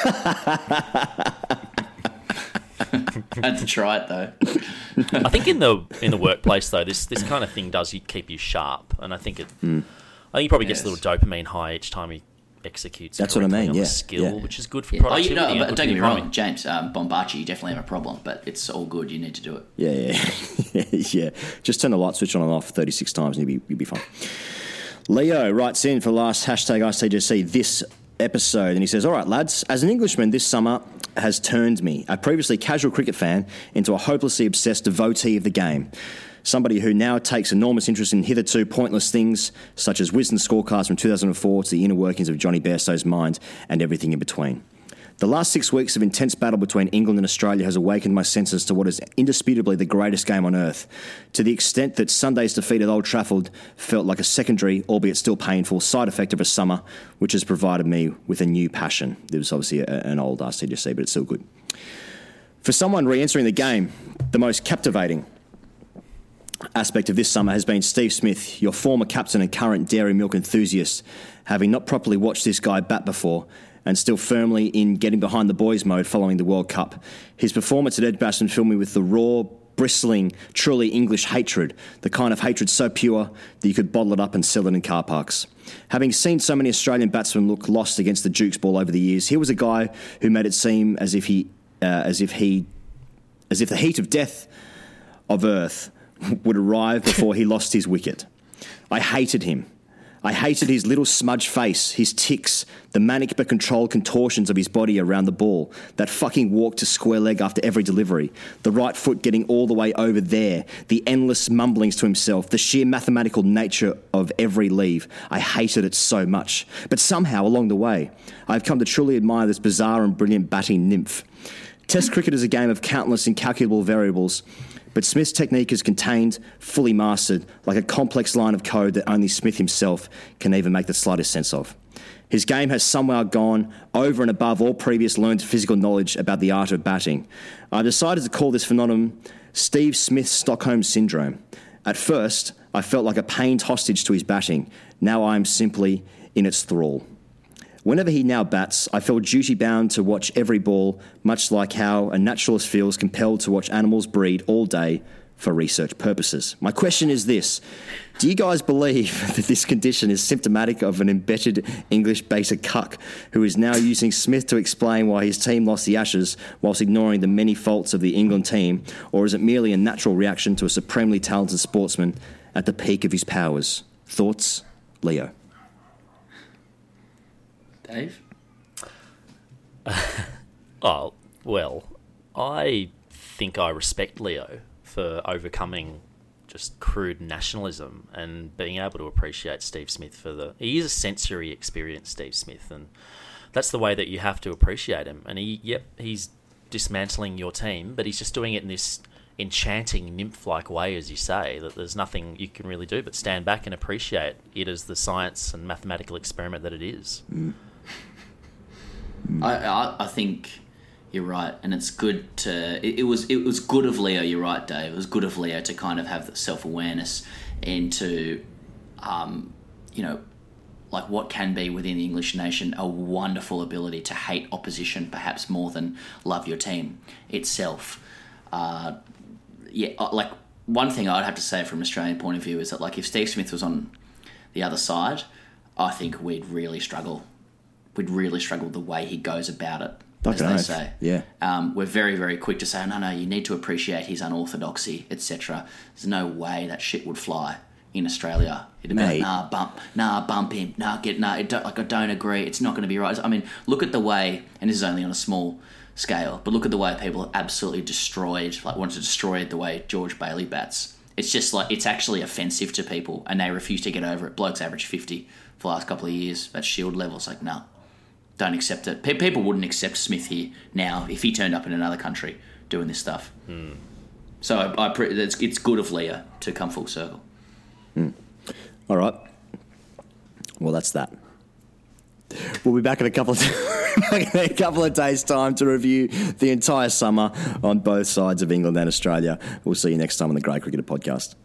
I had to try it though. I think in the in the workplace though, this this kind of thing does you keep you sharp, and I think it. Mm. I think he probably gets Yes. a little dopamine high each time he executes. That's what I correctly mean, on yeah, the skill, yeah. which is good for Yeah. Oh, productivity. you know, and but good don't for get me the wrong, economy. James um, Bombacci, you definitely have a problem, but it's all good. You need to do it. Yeah, yeah, yeah. Just turn the light switch on and off thirty-six times and you'll be, you'll be fine. Leo writes in for the last hashtag I C J C this episode, and he says, all right, lads, as an Englishman, this summer has turned me, a previously casual cricket fan, into a hopelessly obsessed devotee of the game. Somebody who now takes enormous interest in hitherto pointless things, such as Wisden scorecards from two thousand four to the inner workings of Johnny Bairstow's mind and everything in between. The last six weeks of intense battle between England and Australia has awakened my senses to what is indisputably the greatest game on earth, to the extent that Sunday's defeat at Old Trafford felt like a secondary, albeit still painful, side effect of a summer, which has provided me with a new passion. There was obviously a, an old R C G C, but it's still good. For someone re-entering the game, the most captivating aspect of this summer has been Steve Smith, your former captain and current dairy milk enthusiast, having not properly watched this guy bat before and still firmly in getting behind the boys mode following the World Cup. His performance at Edgbaston filled me with the raw, bristling, truly English hatred, the kind of hatred so pure that you could bottle it up and sell it in car parks. Having seen so many Australian batsmen look lost against the Dukes ball over the years, he was a guy who made it seem as if he, uh, as if he, as if the heat of death of earth would arrive before he lost his wicket. I hated him. I hated his little smudge face, his tics, the manic but controlled contortions of his body around the ball, that fucking walk to square leg after every delivery, the right foot getting all the way over there, the endless mumblings to himself, the sheer mathematical nature of every leave. I hated it so much. But somehow, along the way, I've come to truly admire this bizarre and brilliant batting nymph. Test cricket is a game of countless incalculable variables, but Smith's technique is contained, fully mastered, like a complex line of code that only Smith himself can even make the slightest sense of. His game has somehow gone over and above all previous learned physical knowledge about the art of batting. I've decided to call this phenomenon Steve Smith Stockholm Syndrome. At first, I felt like a pained hostage to his batting. Now I am simply in its thrall. Whenever he now bats, I feel duty-bound to watch every ball, much like how a naturalist feels compelled to watch animals breed all day for research purposes. My question is this. Do you guys believe that this condition is symptomatic of an embedded English basic cuck who is now using Smith to explain why his team lost the Ashes whilst ignoring the many faults of the England team, or is it merely a natural reaction to a supremely talented sportsman at the peak of his powers? Thoughts? Leo. Dave? Oh, well, I think I respect Leo for overcoming just crude nationalism and being able to appreciate Steve Smith for the... He is a sensory experience, Steve Smith, and that's the way that you have to appreciate him. And he, yep, he's dismantling your team, but he's just doing it in this enchanting nymph-like way, as you say, that there's nothing you can really do but stand back and appreciate it as the science and mathematical experiment that it is. Mm. I, I I think you're right, and it's good to. It, it was it was good of Leo. You're right, Dave. It was good of Leo to kind of have the self awareness and to, um, you know, like what can be within the English nation a wonderful ability to hate opposition, perhaps more than love your team itself. Uh, yeah, like one thing I'd have to say from an Australian point of view is that like if Steve Smith was on the other side, I think we'd really struggle. We'd really struggle the way he goes about it, as they say. Yeah. Um, we're very, very quick to say, no, no, you need to appreciate his unorthodoxy, et cetera. There's no way that shit would fly in Australia. It'd be like, nah, bump, nah, bump him, nah, get, nah, it don't, like I don't agree. It's not going to be right. I mean, look at the way, and this is only on a small scale, but look at the way people have absolutely destroyed, like wanted to destroy the way George Bailey bats. It's just like, it's actually offensive to people, and they refuse to get over it. Blokes average fifty for the last couple of years. That's Shield level. It's like, no. Nah. Don't accept it. Pe- people wouldn't accept Smith here now if he turned up in another country doing this stuff. Mm. So I, I pre- it's, it's good of Leo to come full circle. Mm. All right. Well, that's that. We'll be back in a couple of in a couple of days' time to review the entire summer on both sides of England and Australia. We'll see you next time on the Grey Cricketer Podcast.